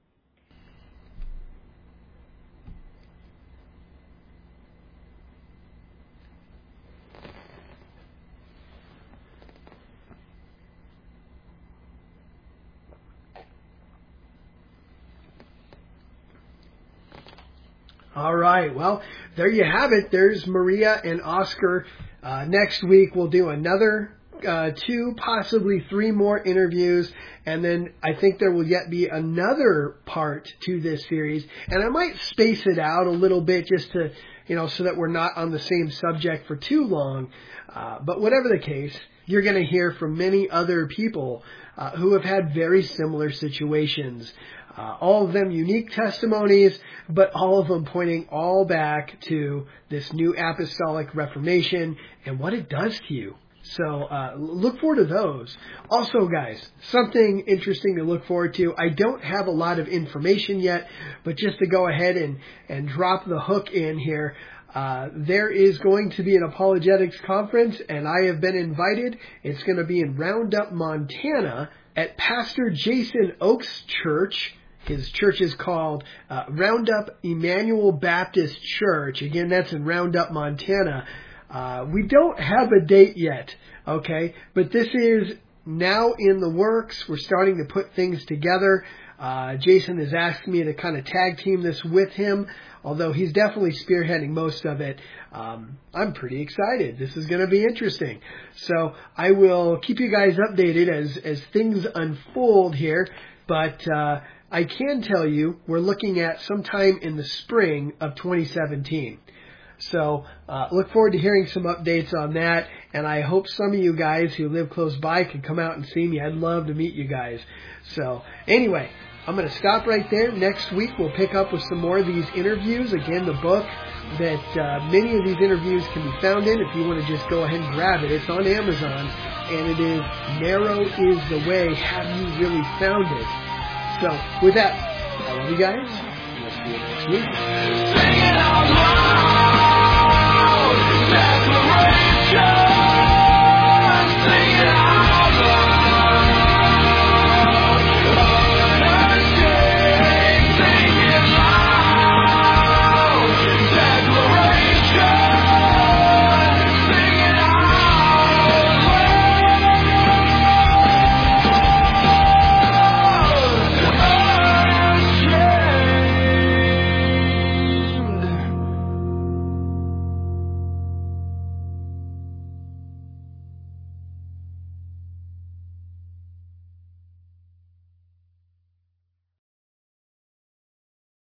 All right. Well, there you have it. There's Maria and Oscar. Next week we'll do another 2, possibly 3 more interviews, and then I think there will yet be another part to this series. And I might space it out a little bit just to, so that we're not on the same subject for too long. But whatever the case, you're going to hear from many other people who have had very similar situations. All of them unique testimonies, but all of them pointing all back to this new apostolic reformation and what it does to you. So look forward to those. Also, guys, something interesting to look forward to. I don't have a lot of information yet, but just to go ahead and drop the hook in here, there is going to be an apologetics conference, and I have been invited. It's going to be in Roundup, Montana, at Pastor Jason Oaks' church His church is called Roundup Emmanuel Baptist Church. Again, that's in Roundup, Montana. We don't have a date yet, okay? But this is now in the works. We're starting to put things together. Jason has asked me to kind of tag team this with him, although he's definitely spearheading most of it. I'm pretty excited. This is going to be interesting. So I will keep you guys updated as things unfold here, but I can tell you we're looking at sometime in the spring of 2017. So look forward to hearing some updates on that, and I hope some of you guys who live close by can come out and see me. I'd love to meet you guys. So anyway, I'm going to stop right there. Next week we'll pick up with some more of these interviews. Again, the book that many of these interviews can be found in, if you want to just go ahead and grab it, it's on Amazon, and it is Narrow is the Way. Have you really found it? So with that, I love you guys. We'll see you next week. Sing it out loud, declaration.